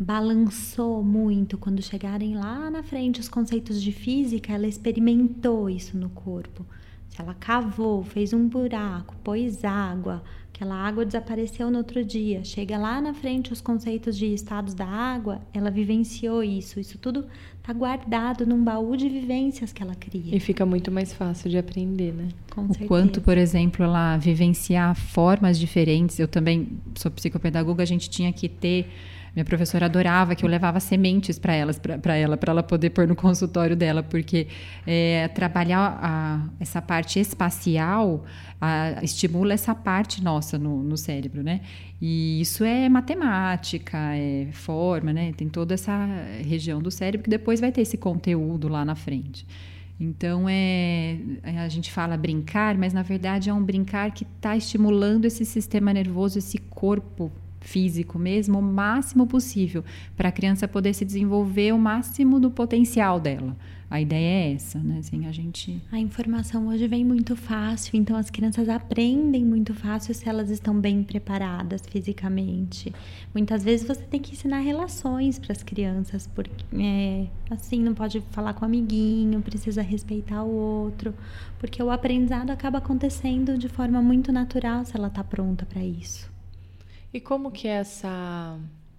balançou muito, quando chegarem lá na frente os conceitos de física, ela experimentou isso no corpo. Se ela cavou, fez um buraco, pôs água, aquela água desapareceu no outro dia, chega lá na frente os conceitos de estados da água, ela vivenciou isso. Isso tudo está guardado num baú de vivências que ela cria. E fica muito mais fácil de aprender, né? Com o certeza. Quanto, por exemplo, ela vivenciar formas diferentes. Eu também sou psicopedagoga, a gente tinha que ter... Minha professora adorava que eu levava sementes para elas, para ela, para ela poder pôr no consultório dela, porque é, trabalhar a, essa parte espacial a, estimula essa parte nossa no, no cérebro, né? E isso é matemática, é forma, né? Tem toda essa região do cérebro que depois vai ter esse conteúdo lá na frente. Então, é, a gente fala brincar, mas na verdade é um brincar que está estimulando esse sistema nervoso, esse corpo físico mesmo, o máximo possível, para a criança poder se desenvolver o máximo do potencial dela. A ideia é essa, né? Assim, a gente... A informação hoje vem muito fácil, então as crianças aprendem muito fácil se elas estão bem preparadas fisicamente. Muitas vezes você tem que ensinar relações para as crianças, porque é, assim, não pode falar com o amiguinho, precisa respeitar o outro, porque o aprendizado acaba acontecendo de forma muito natural se ela está pronta para isso. E como que é essa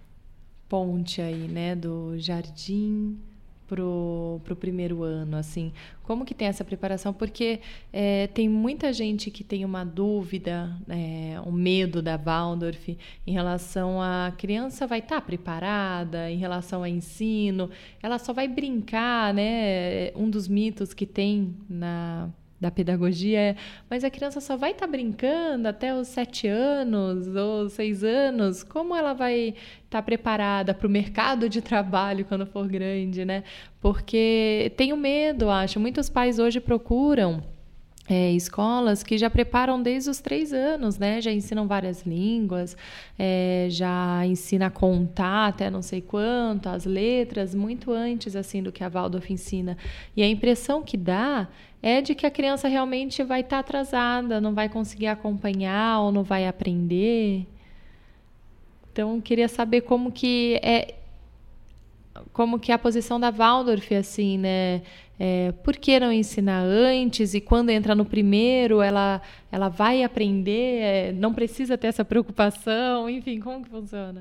ponte aí, né, do jardim pro, pro primeiro ano, assim? Como que tem essa preparação? Porque é, tem muita gente que tem uma dúvida, é, um medo da Waldorf em relação a criança vai estar preparada, em relação ao ensino, ela só vai brincar, né? Um dos mitos que tem na... da pedagogia é, mas a criança só vai estar tá brincando até os sete anos ou seis anos, como ela vai estar tá preparada para o mercado de trabalho quando for grande, né? Porque tenho medo, acho. Muitos pais hoje procuram É, escolas que já preparam desde os três anos, né? Já ensinam várias línguas, é, já ensina a contar até não sei quanto, as letras, muito antes assim do que a Waldorf ensina. E a impressão que dá é de que a criança realmente vai estar atrasada, não vai conseguir acompanhar ou não vai aprender. Então, queria saber como que é, como que é a posição da Waldorf, assim, né? É, por que não ensinar antes e quando entra no primeiro ela, ela vai aprender, é, não precisa ter essa preocupação, enfim, como que funciona?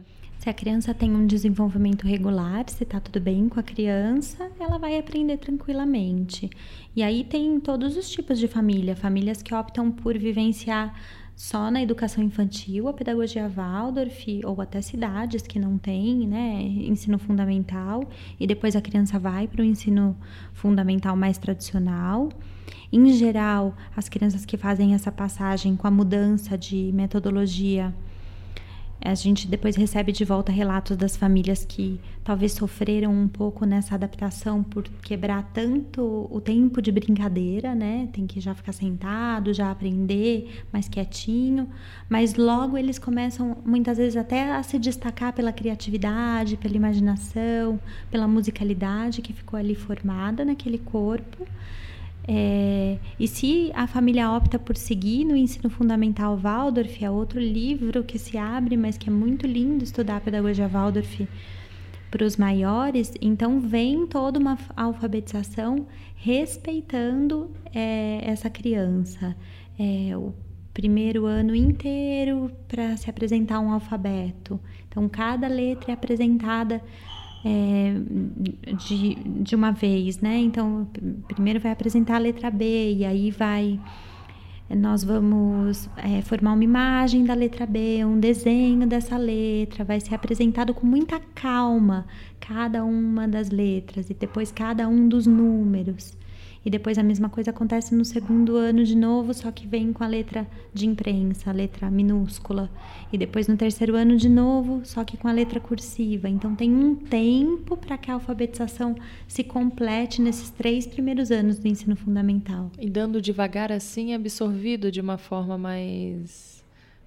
Se a criança tem um desenvolvimento regular, se está tudo bem com a criança, ela vai aprender tranquilamente. E aí tem todos os tipos de família. Famílias que optam por vivenciar só na educação infantil a pedagogia Waldorf, ou até cidades que não têm, né, ensino fundamental, e depois a criança vai para o ensino fundamental mais tradicional. Em geral, as crianças que fazem essa passagem com a mudança de metodologia, a gente depois recebe de volta relatos das famílias que talvez sofreram um pouco nessa adaptação por quebrar tanto o tempo de brincadeira, né? Tem que já ficar sentado, já aprender mais quietinho, mas logo eles começam muitas vezes até a se destacar pela criatividade, pela imaginação, pela musicalidade que ficou ali formada naquele corpo. É, e se a família opta por seguir no ensino fundamental Waldorf, é outro livro que se abre, mas que é muito lindo estudar a pedagogia Waldorf para os maiores. Então vem toda uma alfabetização respeitando é, essa criança, é, o primeiro ano inteiro para se apresentar um alfabeto. Então cada letra é apresentada É, de, de uma vez, né? Então, primeiro vai apresentar a letra B, e aí vai, nós vamos é, formar uma imagem da letra B, um desenho dessa letra, vai ser apresentado com muita calma cada uma das letras, e depois cada um dos números. E depois a mesma coisa acontece no segundo ano de novo, só que vem com a letra de imprensa, a letra minúscula. E depois no terceiro ano de novo, só que com a letra cursiva. Então tem um tempo para que a alfabetização se complete nesses três primeiros anos do ensino fundamental. E dando devagar assim, absorvido de uma forma mais...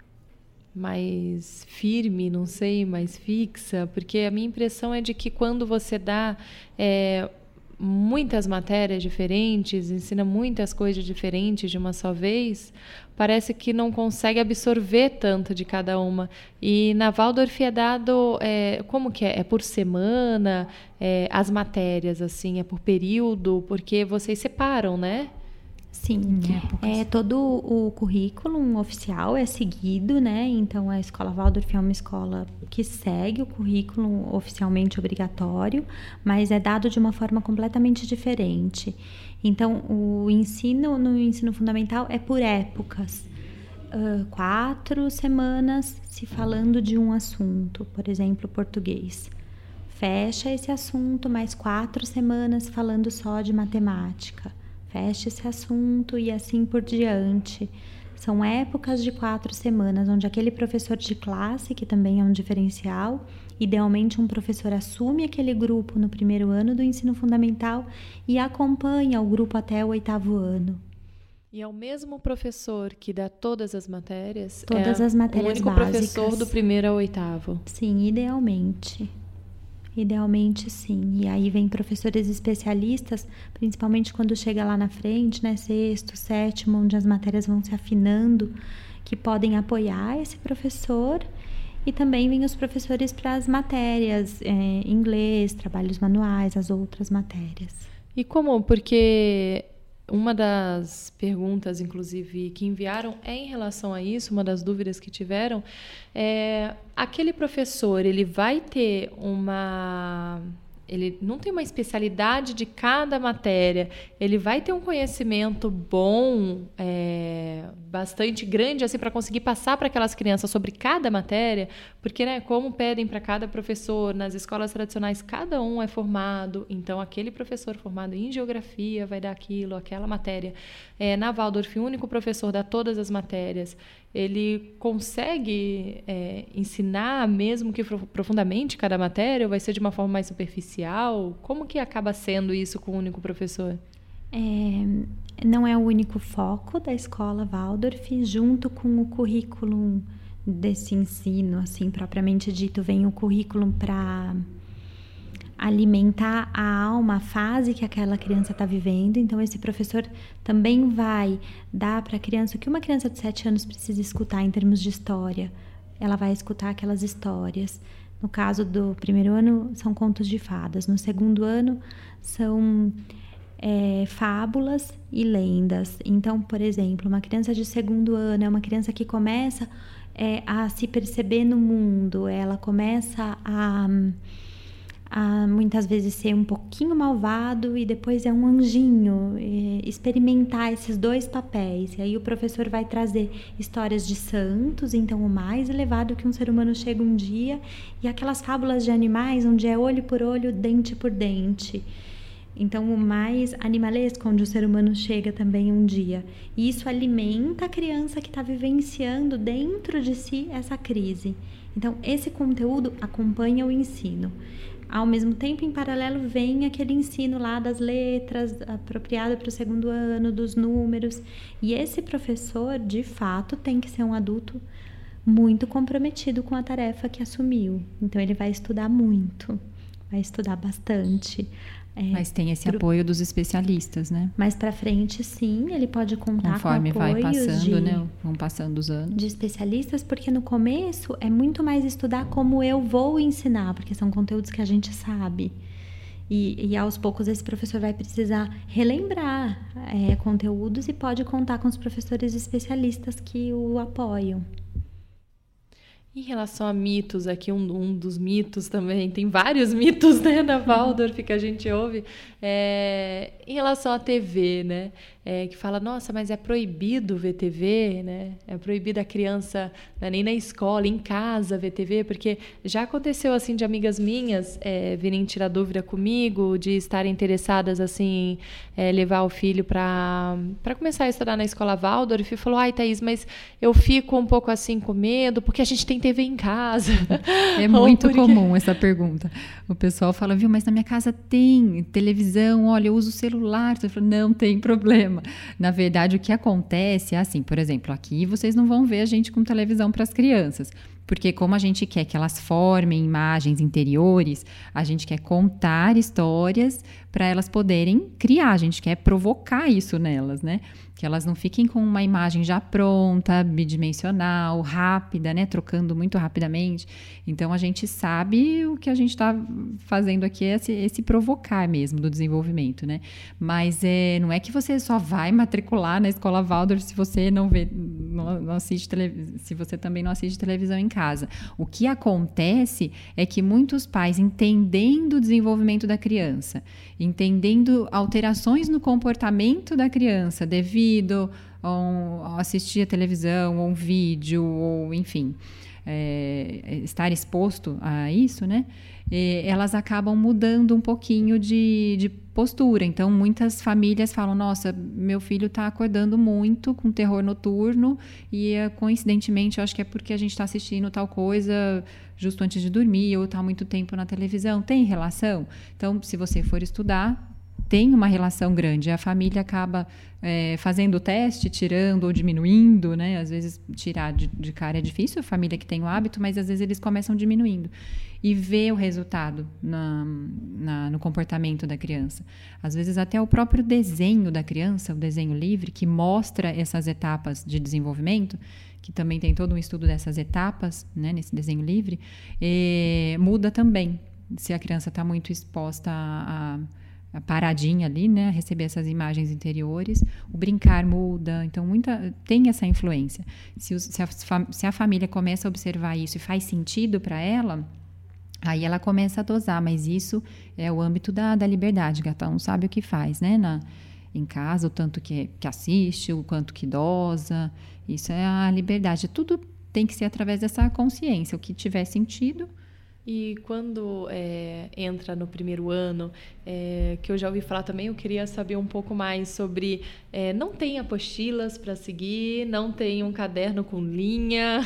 mais firme, não sei, mais fixa. Porque a minha impressão é de que quando você dá... É, muitas matérias diferentes, ensina muitas coisas diferentes de uma só vez, parece que não consegue absorver tanto de cada uma. E na Waldorf é dado, é, como que é? É por semana, é, as matérias, assim, é por período, porque vocês separam, né? Sim, é, todo o currículo oficial é seguido, né? Então, a Escola Waldorf é uma escola que segue o currículo oficialmente obrigatório, mas é dado de uma forma completamente diferente. Então, o ensino no ensino fundamental é por épocas. Uh, quatro semanas se falando de um assunto, por exemplo, português. Fecha esse assunto, mais quatro semanas falando só de matemática. Fecha esse assunto e assim por diante. São épocas de quatro semanas, onde aquele professor de classe, que também é um diferencial, idealmente um professor assume aquele grupo no primeiro ano do ensino fundamental e acompanha o grupo até o oitavo ano. E é o mesmo professor que dá todas as matérias? Todas é as matérias básicas. O único professor do primeiro ao oitavo? Sim, idealmente. Idealmente, sim. E aí vem professores especialistas, principalmente quando chega lá na frente, né, sexto, sétimo, onde as matérias vão se afinando, que podem apoiar esse professor. E também vem os professores para as matérias, é, inglês, trabalhos manuais, as outras matérias. E como? Porque uma das perguntas, inclusive, que enviaram é em relação a isso, uma das dúvidas que tiveram, é aquele professor, ele vai ter uma... Ele não tem uma especialidade de cada matéria, ele vai ter um conhecimento bom, é, bastante grande, assim, para conseguir passar para aquelas crianças sobre cada matéria, porque, né, como pedem para cada professor, nas escolas tradicionais, cada um é formado, então aquele professor formado em geografia vai dar aquilo, aquela matéria. É, na Waldorf, o único professor dá todas as matérias. Ele consegue é, ensinar mesmo que profundamente cada matéria, ou vai ser de uma forma mais superficial? Como que acaba sendo isso com o único professor? É, não é o único foco da escola Waldorf. Junto com o currículo desse ensino, assim, propriamente dito, vem o currículo para alimentar a alma, a fase que aquela criança está vivendo. Então, esse professor também vai dar para a criança o que uma criança de sete anos precisa escutar em termos de história. Ela vai escutar aquelas histórias. No caso do primeiro ano, são contos de fadas. No segundo ano, são é, fábulas e lendas. Então, por exemplo, uma criança de segundo ano é uma criança que começa é, a se perceber no mundo, ela começa a, a muitas vezes ser um pouquinho malvado e depois é um anjinho, é, experimentar esses dois papéis. E aí o professor vai trazer histórias de santos, então o mais elevado que um ser humano chega um dia, e aquelas fábulas de animais onde é olho por olho, dente por dente. Então, o mais animalesco, onde o ser humano chega também um dia. E isso alimenta a criança que está vivenciando dentro de si essa crise. Então, esse conteúdo acompanha o ensino. Ao mesmo tempo, em paralelo, vem aquele ensino lá das letras, apropriado para o segundo ano, dos números. E esse professor, de fato, tem que ser um adulto muito comprometido com a tarefa que assumiu. Então, ele vai estudar muito, vai estudar bastante. É, Mas tem esse pro... apoio dos especialistas, né? Mais pra frente, sim, ele pode contar Conforme com apoios vai passando, de, né? Vão passando os anos. de especialistas, porque no começo é muito mais estudar como eu vou ensinar, porque são conteúdos que a gente sabe. E, e aos poucos esse professor vai precisar relembrar é, conteúdos e pode contar com os professores especialistas que o apoiam. Em relação a mitos, aqui um, um dos mitos também, tem vários mitos, né, da Waldorf que a gente ouve, é, em relação à T V, né, é, que fala, nossa, mas é proibido ver T V, né, é proibido a criança, né, nem na escola, em casa ver T V, porque já aconteceu, assim, de amigas minhas é, virem tirar dúvida comigo, de estarem interessadas, assim, é, levar o filho para para começar a estudar na escola Waldorf, e falou, ai, Thaís, mas eu fico um pouco, assim, com medo, porque a gente tem T V em casa. É muito porque... comum essa pergunta. O pessoal fala, viu, mas na minha casa tem televisão, olha, eu uso o celular. Você fala, não tem problema. Na verdade, o que acontece é assim, por exemplo, aqui vocês não vão ver a gente com televisão para as crianças. Porque como a gente quer que elas formem imagens interiores, a gente quer contar histórias para elas poderem criar, a gente quer provocar isso nelas, né? Que elas não fiquem com uma imagem já pronta, bidimensional, rápida, né? Trocando muito rapidamente. Então, a gente sabe o que a gente está fazendo aqui é esse, esse provocar mesmo do desenvolvimento, né? Mas é, não é que você só vai matricular na escola Waldorf se você não vê, não, não assiste tele, se você também não assiste televisão em casa. O que acontece é que muitos pais, entendendo o desenvolvimento da criança, entendendo alterações no comportamento da criança devido a assistir a televisão, ou um vídeo, ou enfim, é, estar exposto a isso, né? E elas acabam mudando um pouquinho de, de postura. Então, muitas famílias falam, nossa, meu filho está acordando muito com terror noturno e, coincidentemente, eu acho que é porque a gente está assistindo tal coisa justo antes de dormir ou está há muito tempo na televisão. Tem relação? Então, se você for estudar, tem uma relação grande. A família acaba é, fazendo o teste, tirando ou diminuindo, né? Às vezes, tirar de, de cara é difícil, a família que tem o hábito, mas às vezes eles começam diminuindo. E ver o resultado na, na, no comportamento da criança. Às vezes, até o próprio desenho da criança, o desenho livre, que mostra essas etapas de desenvolvimento, que também tem todo um estudo dessas etapas, né, nesse desenho livre, é, muda também. Se a criança está muito exposta a... a paradinha ali, né, receber essas imagens interiores, o brincar muda, então muita, tem essa influência. Se, os, se, a, se a família começa a observar isso e faz sentido para ela, aí ela começa a dosar, mas isso é o âmbito da, da liberdade, cada um sabe o que faz, né, na, em casa, o tanto que, que assiste, o quanto que dosa, isso é a liberdade, tudo tem que ser através dessa consciência, o que tiver sentido. E quando é, entra no primeiro ano, é, que eu já ouvi falar também, eu queria saber um pouco mais sobre... É, não tem apostilas para seguir, não tem um caderno com linha.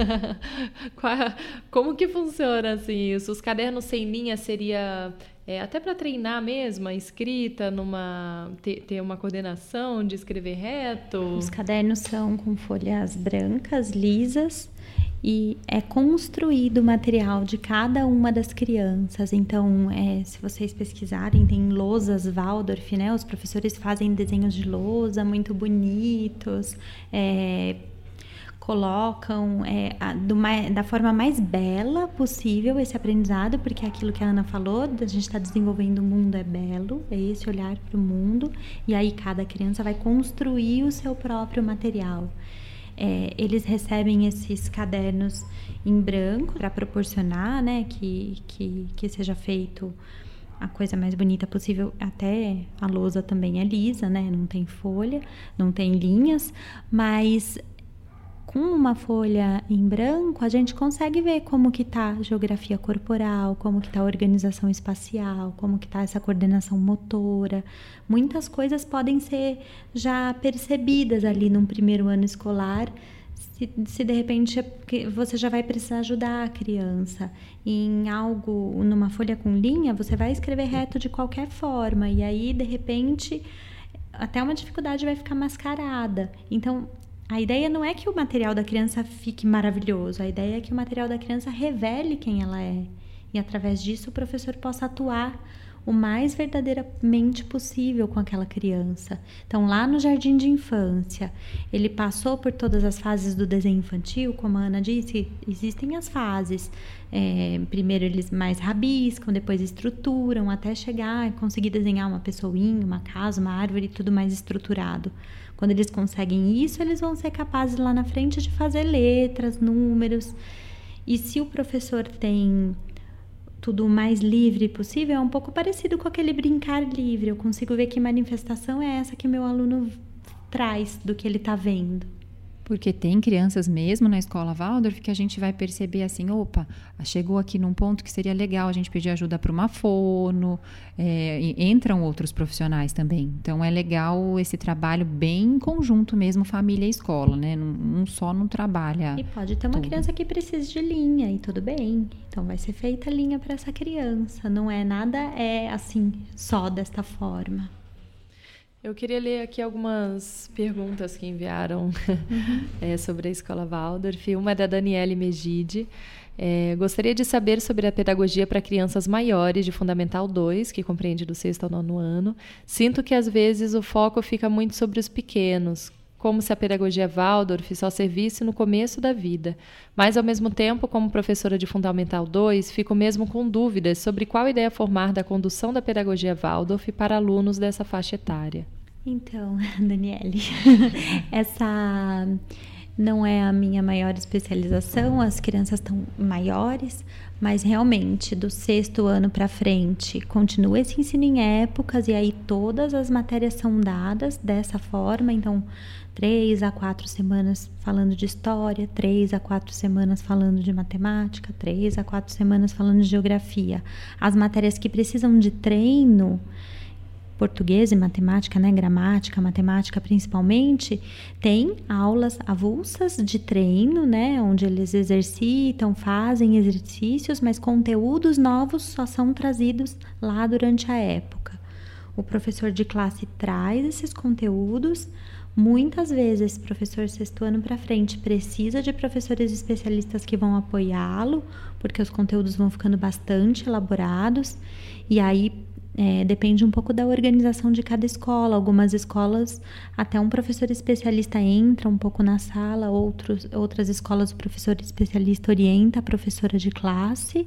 Como que funciona assim isso? Os cadernos sem linha seria... É, até para treinar mesmo, a escrita, numa, ter, ter uma coordenação de escrever reto? Os cadernos são com folhas brancas, lisas, e é construído o material de cada uma das crianças. Então, é, se vocês pesquisarem, tem lousas Waldorf, né? Os professores fazem desenhos de lousa muito bonitos, é, colocam é, a, do, da forma mais bela possível esse aprendizado, porque é aquilo que a Ana falou, a gente está desenvolvendo o mundo é belo, é esse olhar para o mundo, e aí cada criança vai construir o seu próprio material. é, eles recebem esses cadernos em branco para proporcionar, né, que, que, que seja feito a coisa mais bonita possível. Até a lousa também é lisa, né, não tem folha, não tem linhas, mas com uma folha em branco a gente consegue ver como que tá a geografia corporal, como que tá a organização espacial, como que tá essa coordenação motora. Muitas coisas podem ser já percebidas ali num primeiro ano escolar, se, se de repente você já vai precisar ajudar a criança em algo, numa folha com linha, você vai escrever reto de qualquer forma, e aí de repente até uma dificuldade vai ficar mascarada. Então a ideia não é que o material da criança fique maravilhoso, a ideia é que o material da criança revele quem ela é, e através disso o professor possa atuar o mais verdadeiramente possível com aquela criança. Então, lá no jardim de infância, ele passou por todas as fases do desenho infantil, como a Ana disse, existem as fases. É, primeiro eles mais rabiscam, depois estruturam, até chegar a conseguir desenhar uma pessoinha, uma casa, uma árvore, tudo mais estruturado. Quando eles conseguem isso, eles vão ser capazes lá na frente de fazer letras, números. E se o professor tem tudo o mais livre possível, é um pouco parecido com aquele brincar livre. Eu consigo ver que manifestação é essa que meu aluno traz do que ele está vendo. Porque tem crianças mesmo na escola Waldorf que a gente vai perceber assim, opa, chegou aqui num ponto que seria legal a gente pedir ajuda para uma fono, é, entram outros profissionais também. Então é legal esse trabalho bem em conjunto mesmo, família e escola, né? Um só não trabalha. E pode ter uma tudo. Criança que precise de linha e tudo bem. Então vai ser feita linha para essa criança. Não é nada, é assim, só desta forma. Eu queria ler aqui algumas perguntas que enviaram uhum. é, sobre a Escola Waldorf. Uma é da Daniele Megide. É, gostaria de saber sobre a pedagogia para crianças maiores de Fundamental dois, que compreende do sexto ao nono ano. Sinto que, às vezes, o foco fica muito sobre os pequenos, como se a pedagogia Waldorf só servisse no começo da vida. Mas, ao mesmo tempo, como professora de Fundamental dois, fico mesmo com dúvidas sobre qual ideia formar da condução da pedagogia Waldorf para alunos dessa faixa etária. Então, Daniele, essa não é a minha maior especialização, as crianças estão maiores, mas realmente do sexto ano para frente continua esse ensino em épocas, e aí todas as matérias são dadas dessa forma. Então, três a quatro semanas falando de história, três a quatro semanas falando de matemática, três a quatro semanas falando de geografia. As matérias que precisam de treino, português e matemática, né, gramática, matemática principalmente, tem aulas avulsas de treino, né, onde eles exercitam, fazem exercícios, mas conteúdos novos só são trazidos lá durante a época. O professor de classe traz esses conteúdos. Muitas vezes, professor sexto ano para frente precisa de professores especialistas que vão apoiá-lo, porque os conteúdos vão ficando bastante elaborados, e aí É, depende um pouco da organização de cada escola. Algumas escolas, até um professor especialista entra um pouco na sala, outros, outras escolas o professor especialista orienta a professora de classe,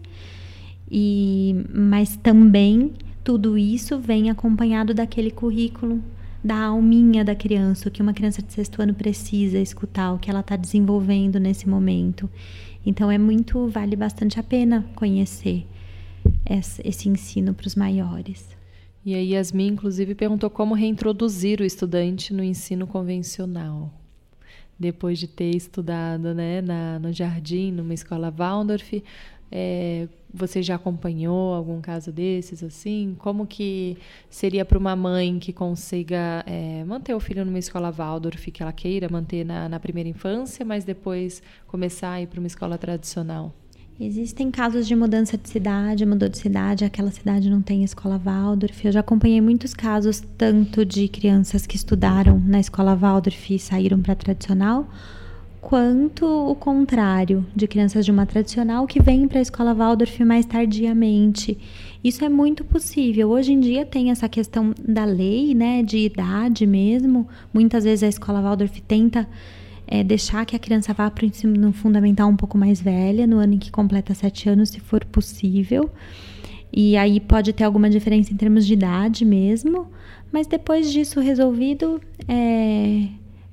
e, mas também tudo isso vem acompanhado daquele currículo da alminha da criança, o que uma criança de sexto ano precisa escutar, o que ela está desenvolvendo nesse momento. Então é muito, vale bastante a pena conhecer esse ensino para os maiores. E aí Yasmin, inclusive, perguntou como reintroduzir o estudante no ensino convencional. Depois de ter estudado, né, na, no jardim, numa escola Waldorf, é, você já acompanhou algum caso desses, assim? Como que seria para uma mãe que consiga é, manter o filho numa escola Waldorf, que ela queira manter na, na primeira infância, mas depois começar a ir para uma escola tradicional? Existem casos de mudança de cidade, mudou de cidade, aquela cidade não tem escola Waldorf. Eu já acompanhei muitos casos, tanto de crianças que estudaram na escola Waldorf e saíram para a tradicional, quanto o contrário, de crianças de uma tradicional que vêm para a escola Waldorf mais tardiamente. Isso é muito possível. Hoje em dia tem essa questão da lei, né, de idade mesmo. Muitas vezes a escola Waldorf tenta É deixar que a criança vá para o ensino fundamental um pouco mais velha, no ano em que completa sete anos, se for possível. E aí pode ter alguma diferença em termos de idade mesmo, mas depois disso resolvido, é,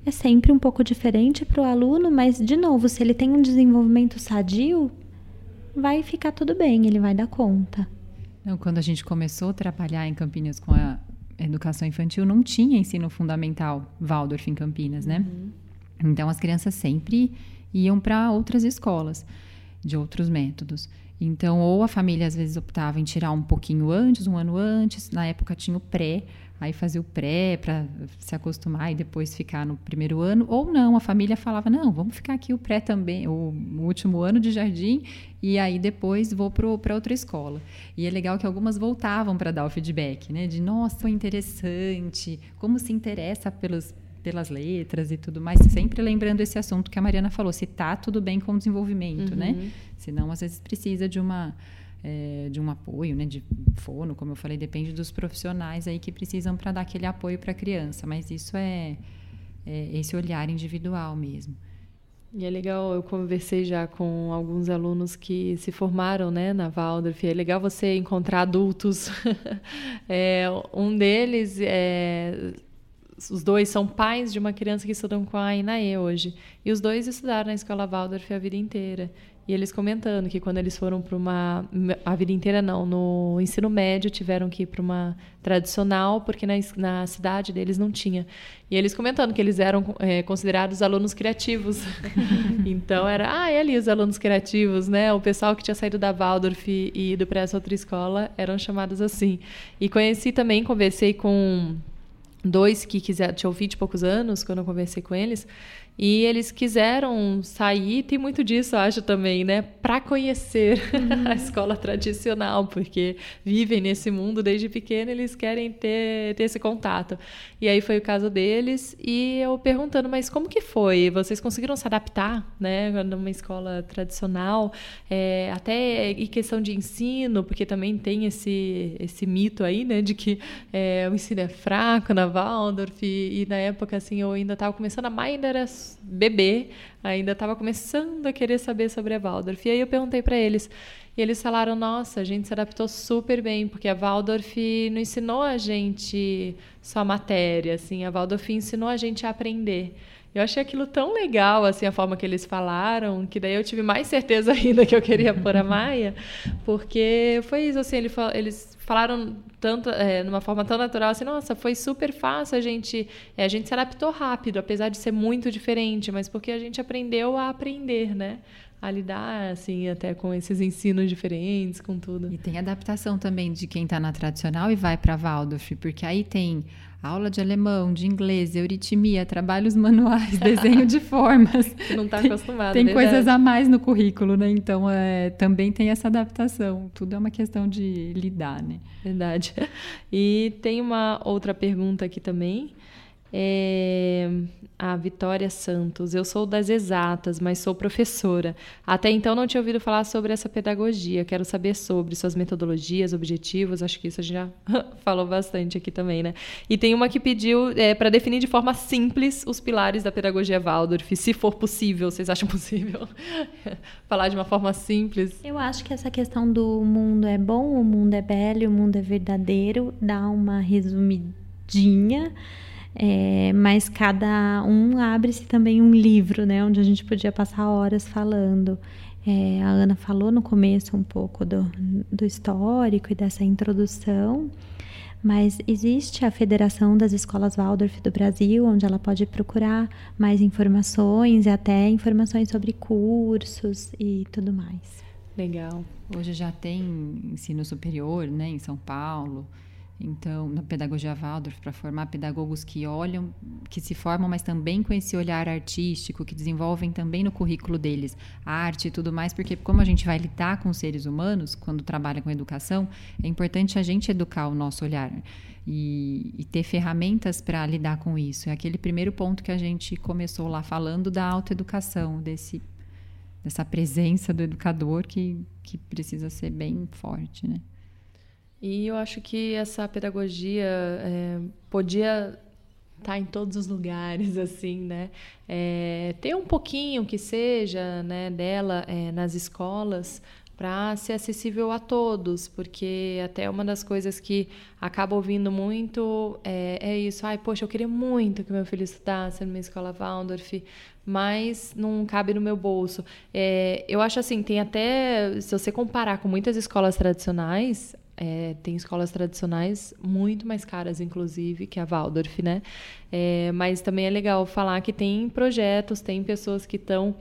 é sempre um pouco diferente para o aluno, mas, de novo, se ele tem um desenvolvimento sadio, vai ficar tudo bem, ele vai dar conta. Então, quando a gente começou a trabalhar em Campinas com a educação infantil, não tinha ensino fundamental Waldorf em Campinas, né? Uhum. Então, as crianças sempre iam para outras escolas, de outros métodos. Então, ou a família, às vezes, optava em tirar um pouquinho antes, um ano antes. Na época, tinha o pré. Aí fazia o pré para se acostumar e depois ficar no primeiro ano. Ou não, a família falava, não, vamos ficar aqui o pré também, o último ano de jardim, e aí depois vou para outra escola. E é legal que algumas voltavam para dar o feedback, né? De, nossa, foi interessante, como se interessa pelos, pelas letras e tudo mais. Sempre lembrando esse assunto que a Mariana falou, se tá tudo bem com o desenvolvimento, uhum. né? Senão, às vezes, precisa de uma... É, de um apoio, né, de fono, como eu falei, depende dos profissionais aí que precisam para dar aquele apoio para a criança, mas isso é, é esse olhar individual mesmo. E é legal, eu conversei já com alguns alunos que se formaram, né, na Waldorf, é legal você encontrar adultos. é, um deles, é, os dois são pais de uma criança que estudam com a Inaê hoje, e os dois estudaram na escola Waldorf a vida inteira. E eles comentando que quando eles foram para uma... A vida inteira não, no ensino médio tiveram que ir para uma tradicional, porque na, na cidade deles não tinha. E eles comentando que eles eram é, considerados alunos criativos. Então era, ah, é ali os alunos criativos, né? O pessoal que tinha saído da Waldorf e ido para essa outra escola eram chamados assim. E conheci também, conversei com dois que quiseram, tinham vinte e poucos anos, quando eu conversei com eles, e eles quiseram sair, tem muito disso, eu acho também, né? Para conhecer uhum. a escola tradicional, porque vivem nesse mundo desde pequeno, eles querem ter, ter esse contato. E aí foi o caso deles, e eu perguntando, mas como que foi? Vocês conseguiram se adaptar, né? Numa escola tradicional, é, até em questão de ensino, porque também tem esse, esse mito aí, né? De que é, o ensino é fraco na Waldorf, e, e na época, assim, eu ainda estava começando, a Maia ainda era bebê, ainda estava começando a querer saber sobre a Waldorf. E aí eu perguntei para eles, e eles falaram, nossa, a gente se adaptou super bem, porque a Waldorf não ensinou a gente só matéria, assim, a Waldorf ensinou a gente a aprender. Eu achei aquilo tão legal, assim, a forma que eles falaram, que daí eu tive mais certeza ainda que eu queria pôr a Maia, porque foi isso, assim, eles falaram tanto, é, de uma forma tão natural, assim, nossa, foi super fácil, a gente, é, a gente se adaptou rápido, apesar de ser muito diferente, mas porque a gente aprendeu a aprender, né? A lidar, assim, até com esses ensinos diferentes, com tudo. E tem adaptação também de quem está na tradicional e vai para a Waldorf, porque aí tem aula de alemão, de inglês, euritmia, trabalhos manuais, desenho de formas. Que não está acostumado, Tem, tem verdade. coisas a mais no currículo, né? Então, é, também tem essa adaptação. Tudo é uma questão de lidar, né? Verdade. E tem uma outra pergunta aqui também. É, a Vitória Santos. Eu sou das exatas, mas sou professora. Até então não tinha ouvido falar sobre essa pedagogia. Quero saber sobre suas metodologias, objetivos. Acho que isso a gente já falou bastante aqui também, né? E tem uma que pediu é, para definir de forma simples os pilares da pedagogia Waldorf, se for possível. Vocês acham possível falar de uma forma simples? Eu acho que essa questão do mundo é bom, o mundo é belo, o mundo é verdadeiro, dá uma resumidinha. É, mas cada um abre-se também um livro, né, onde a gente podia passar horas falando. É, a Ana falou no começo um pouco do, do histórico e dessa introdução, mas existe a Federação das Escolas Waldorf do Brasil, onde ela pode procurar mais informações e até informações sobre cursos e tudo mais. Legal. Hoje já tem ensino superior, né, em São Paulo. Então, na pedagogia Waldorf, para formar pedagogos que olham, que se formam, mas também com esse olhar artístico, que desenvolvem também no currículo deles a arte e tudo mais, porque como a gente vai lidar com os seres humanos, quando trabalha com educação, é importante a gente educar o nosso olhar e, e ter ferramentas para lidar com isso. É aquele primeiro ponto que a gente começou lá falando da autoeducação, desse, dessa presença do educador que, que precisa ser bem forte, né? E eu acho que essa pedagogia é, podia estar em todos os lugares, assim, né? É, ter um pouquinho que seja, né, dela é, nas escolas, para ser acessível a todos, porque até uma das coisas que acaba ouvindo muito é, é isso, ai, poxa, eu queria muito que meu filho estudasse numa escola Waldorf, mas não cabe no meu bolso. É, eu acho assim, tem até, se você comparar com muitas escolas tradicionais, é, tem escolas tradicionais muito mais caras, inclusive, que a Waldorf, né? É, mas também é legal falar que tem projetos, tem pessoas que estão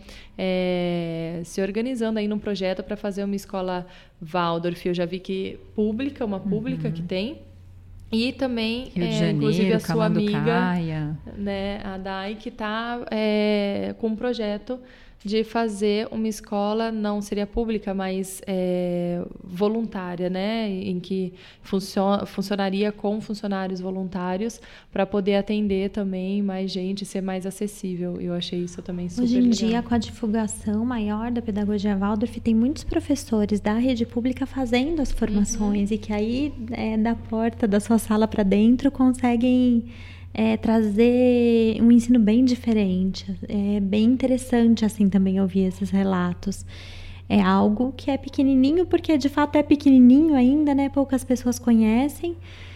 é, se organizando aí num projeto para fazer uma escola Waldorf. Eu já vi que pública, uma pública uhum. que tem. E também, Rio de é, Janeiro, inclusive, a sua amiga, né, a Dai, que está é, com um projeto de fazer uma escola, não seria pública, mas é, voluntária, né? Em que funciona, funcionaria com funcionários voluntários para poder atender também mais gente, ser mais acessível. Eu achei isso também super legal. Hoje em dia, com a divulgação maior da pedagogia Waldorf, tem muitos professores da rede pública fazendo as formações uhum. e que aí, é, da porta da sua sala para dentro, conseguem... É, trazer um ensino bem diferente. É bem interessante assim também ouvir esses relatos. É algo que é pequenininho, porque de fato é pequenininho ainda, né? Poucas pessoas conhecem,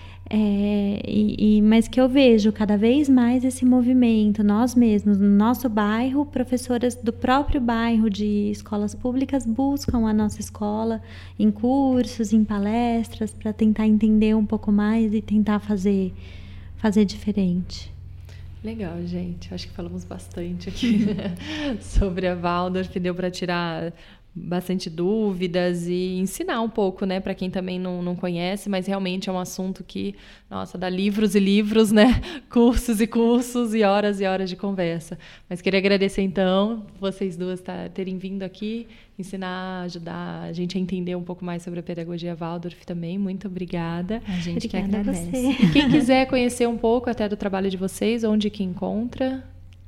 é, e, e, mas que eu vejo cada vez mais esse movimento. Nós mesmos, no nosso bairro, professoras do próprio bairro de escolas públicas buscam a nossa escola em cursos, em palestras, para tentar entender um pouco mais e tentar fazer fazer diferente. Legal, gente. Acho que falamos bastante aqui sobre a Waldorf, deu para tirar bastante dúvidas e ensinar um pouco, né, para quem também não, não conhece, mas realmente é um assunto que, nossa, dá livros e livros, né, cursos e cursos e horas e horas de conversa. Mas queria agradecer, então, vocês duas tá, terem vindo aqui, ensinar, ajudar a gente a entender um pouco mais sobre a pedagogia Waldorf também. Muito obrigada. A gente obrigada que agradece. A você. Quem quiser conhecer um pouco até do trabalho de vocês, onde que encontra?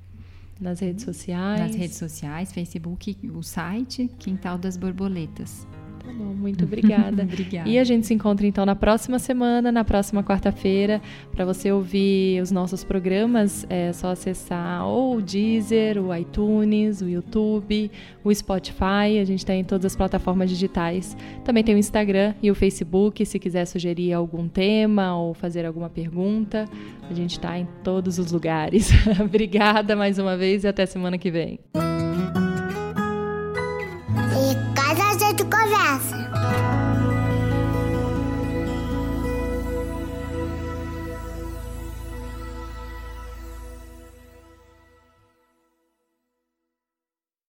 Nas redes sociais? Nas redes sociais, Facebook, o site Quintal das Borboletas. Tá bom, muito obrigada. Obrigada. E a gente se encontra então na próxima semana, na próxima quarta-feira. Para você ouvir os nossos programas, é só acessar ou o Deezer, o iTunes, o YouTube, o Spotify. A gente está em todas as plataformas digitais. Também tem o Instagram e o Facebook, se quiser sugerir algum tema ou fazer alguma pergunta. A gente está em todos os lugares. Obrigada mais uma vez e até semana que vem. Em casa a gente conversa.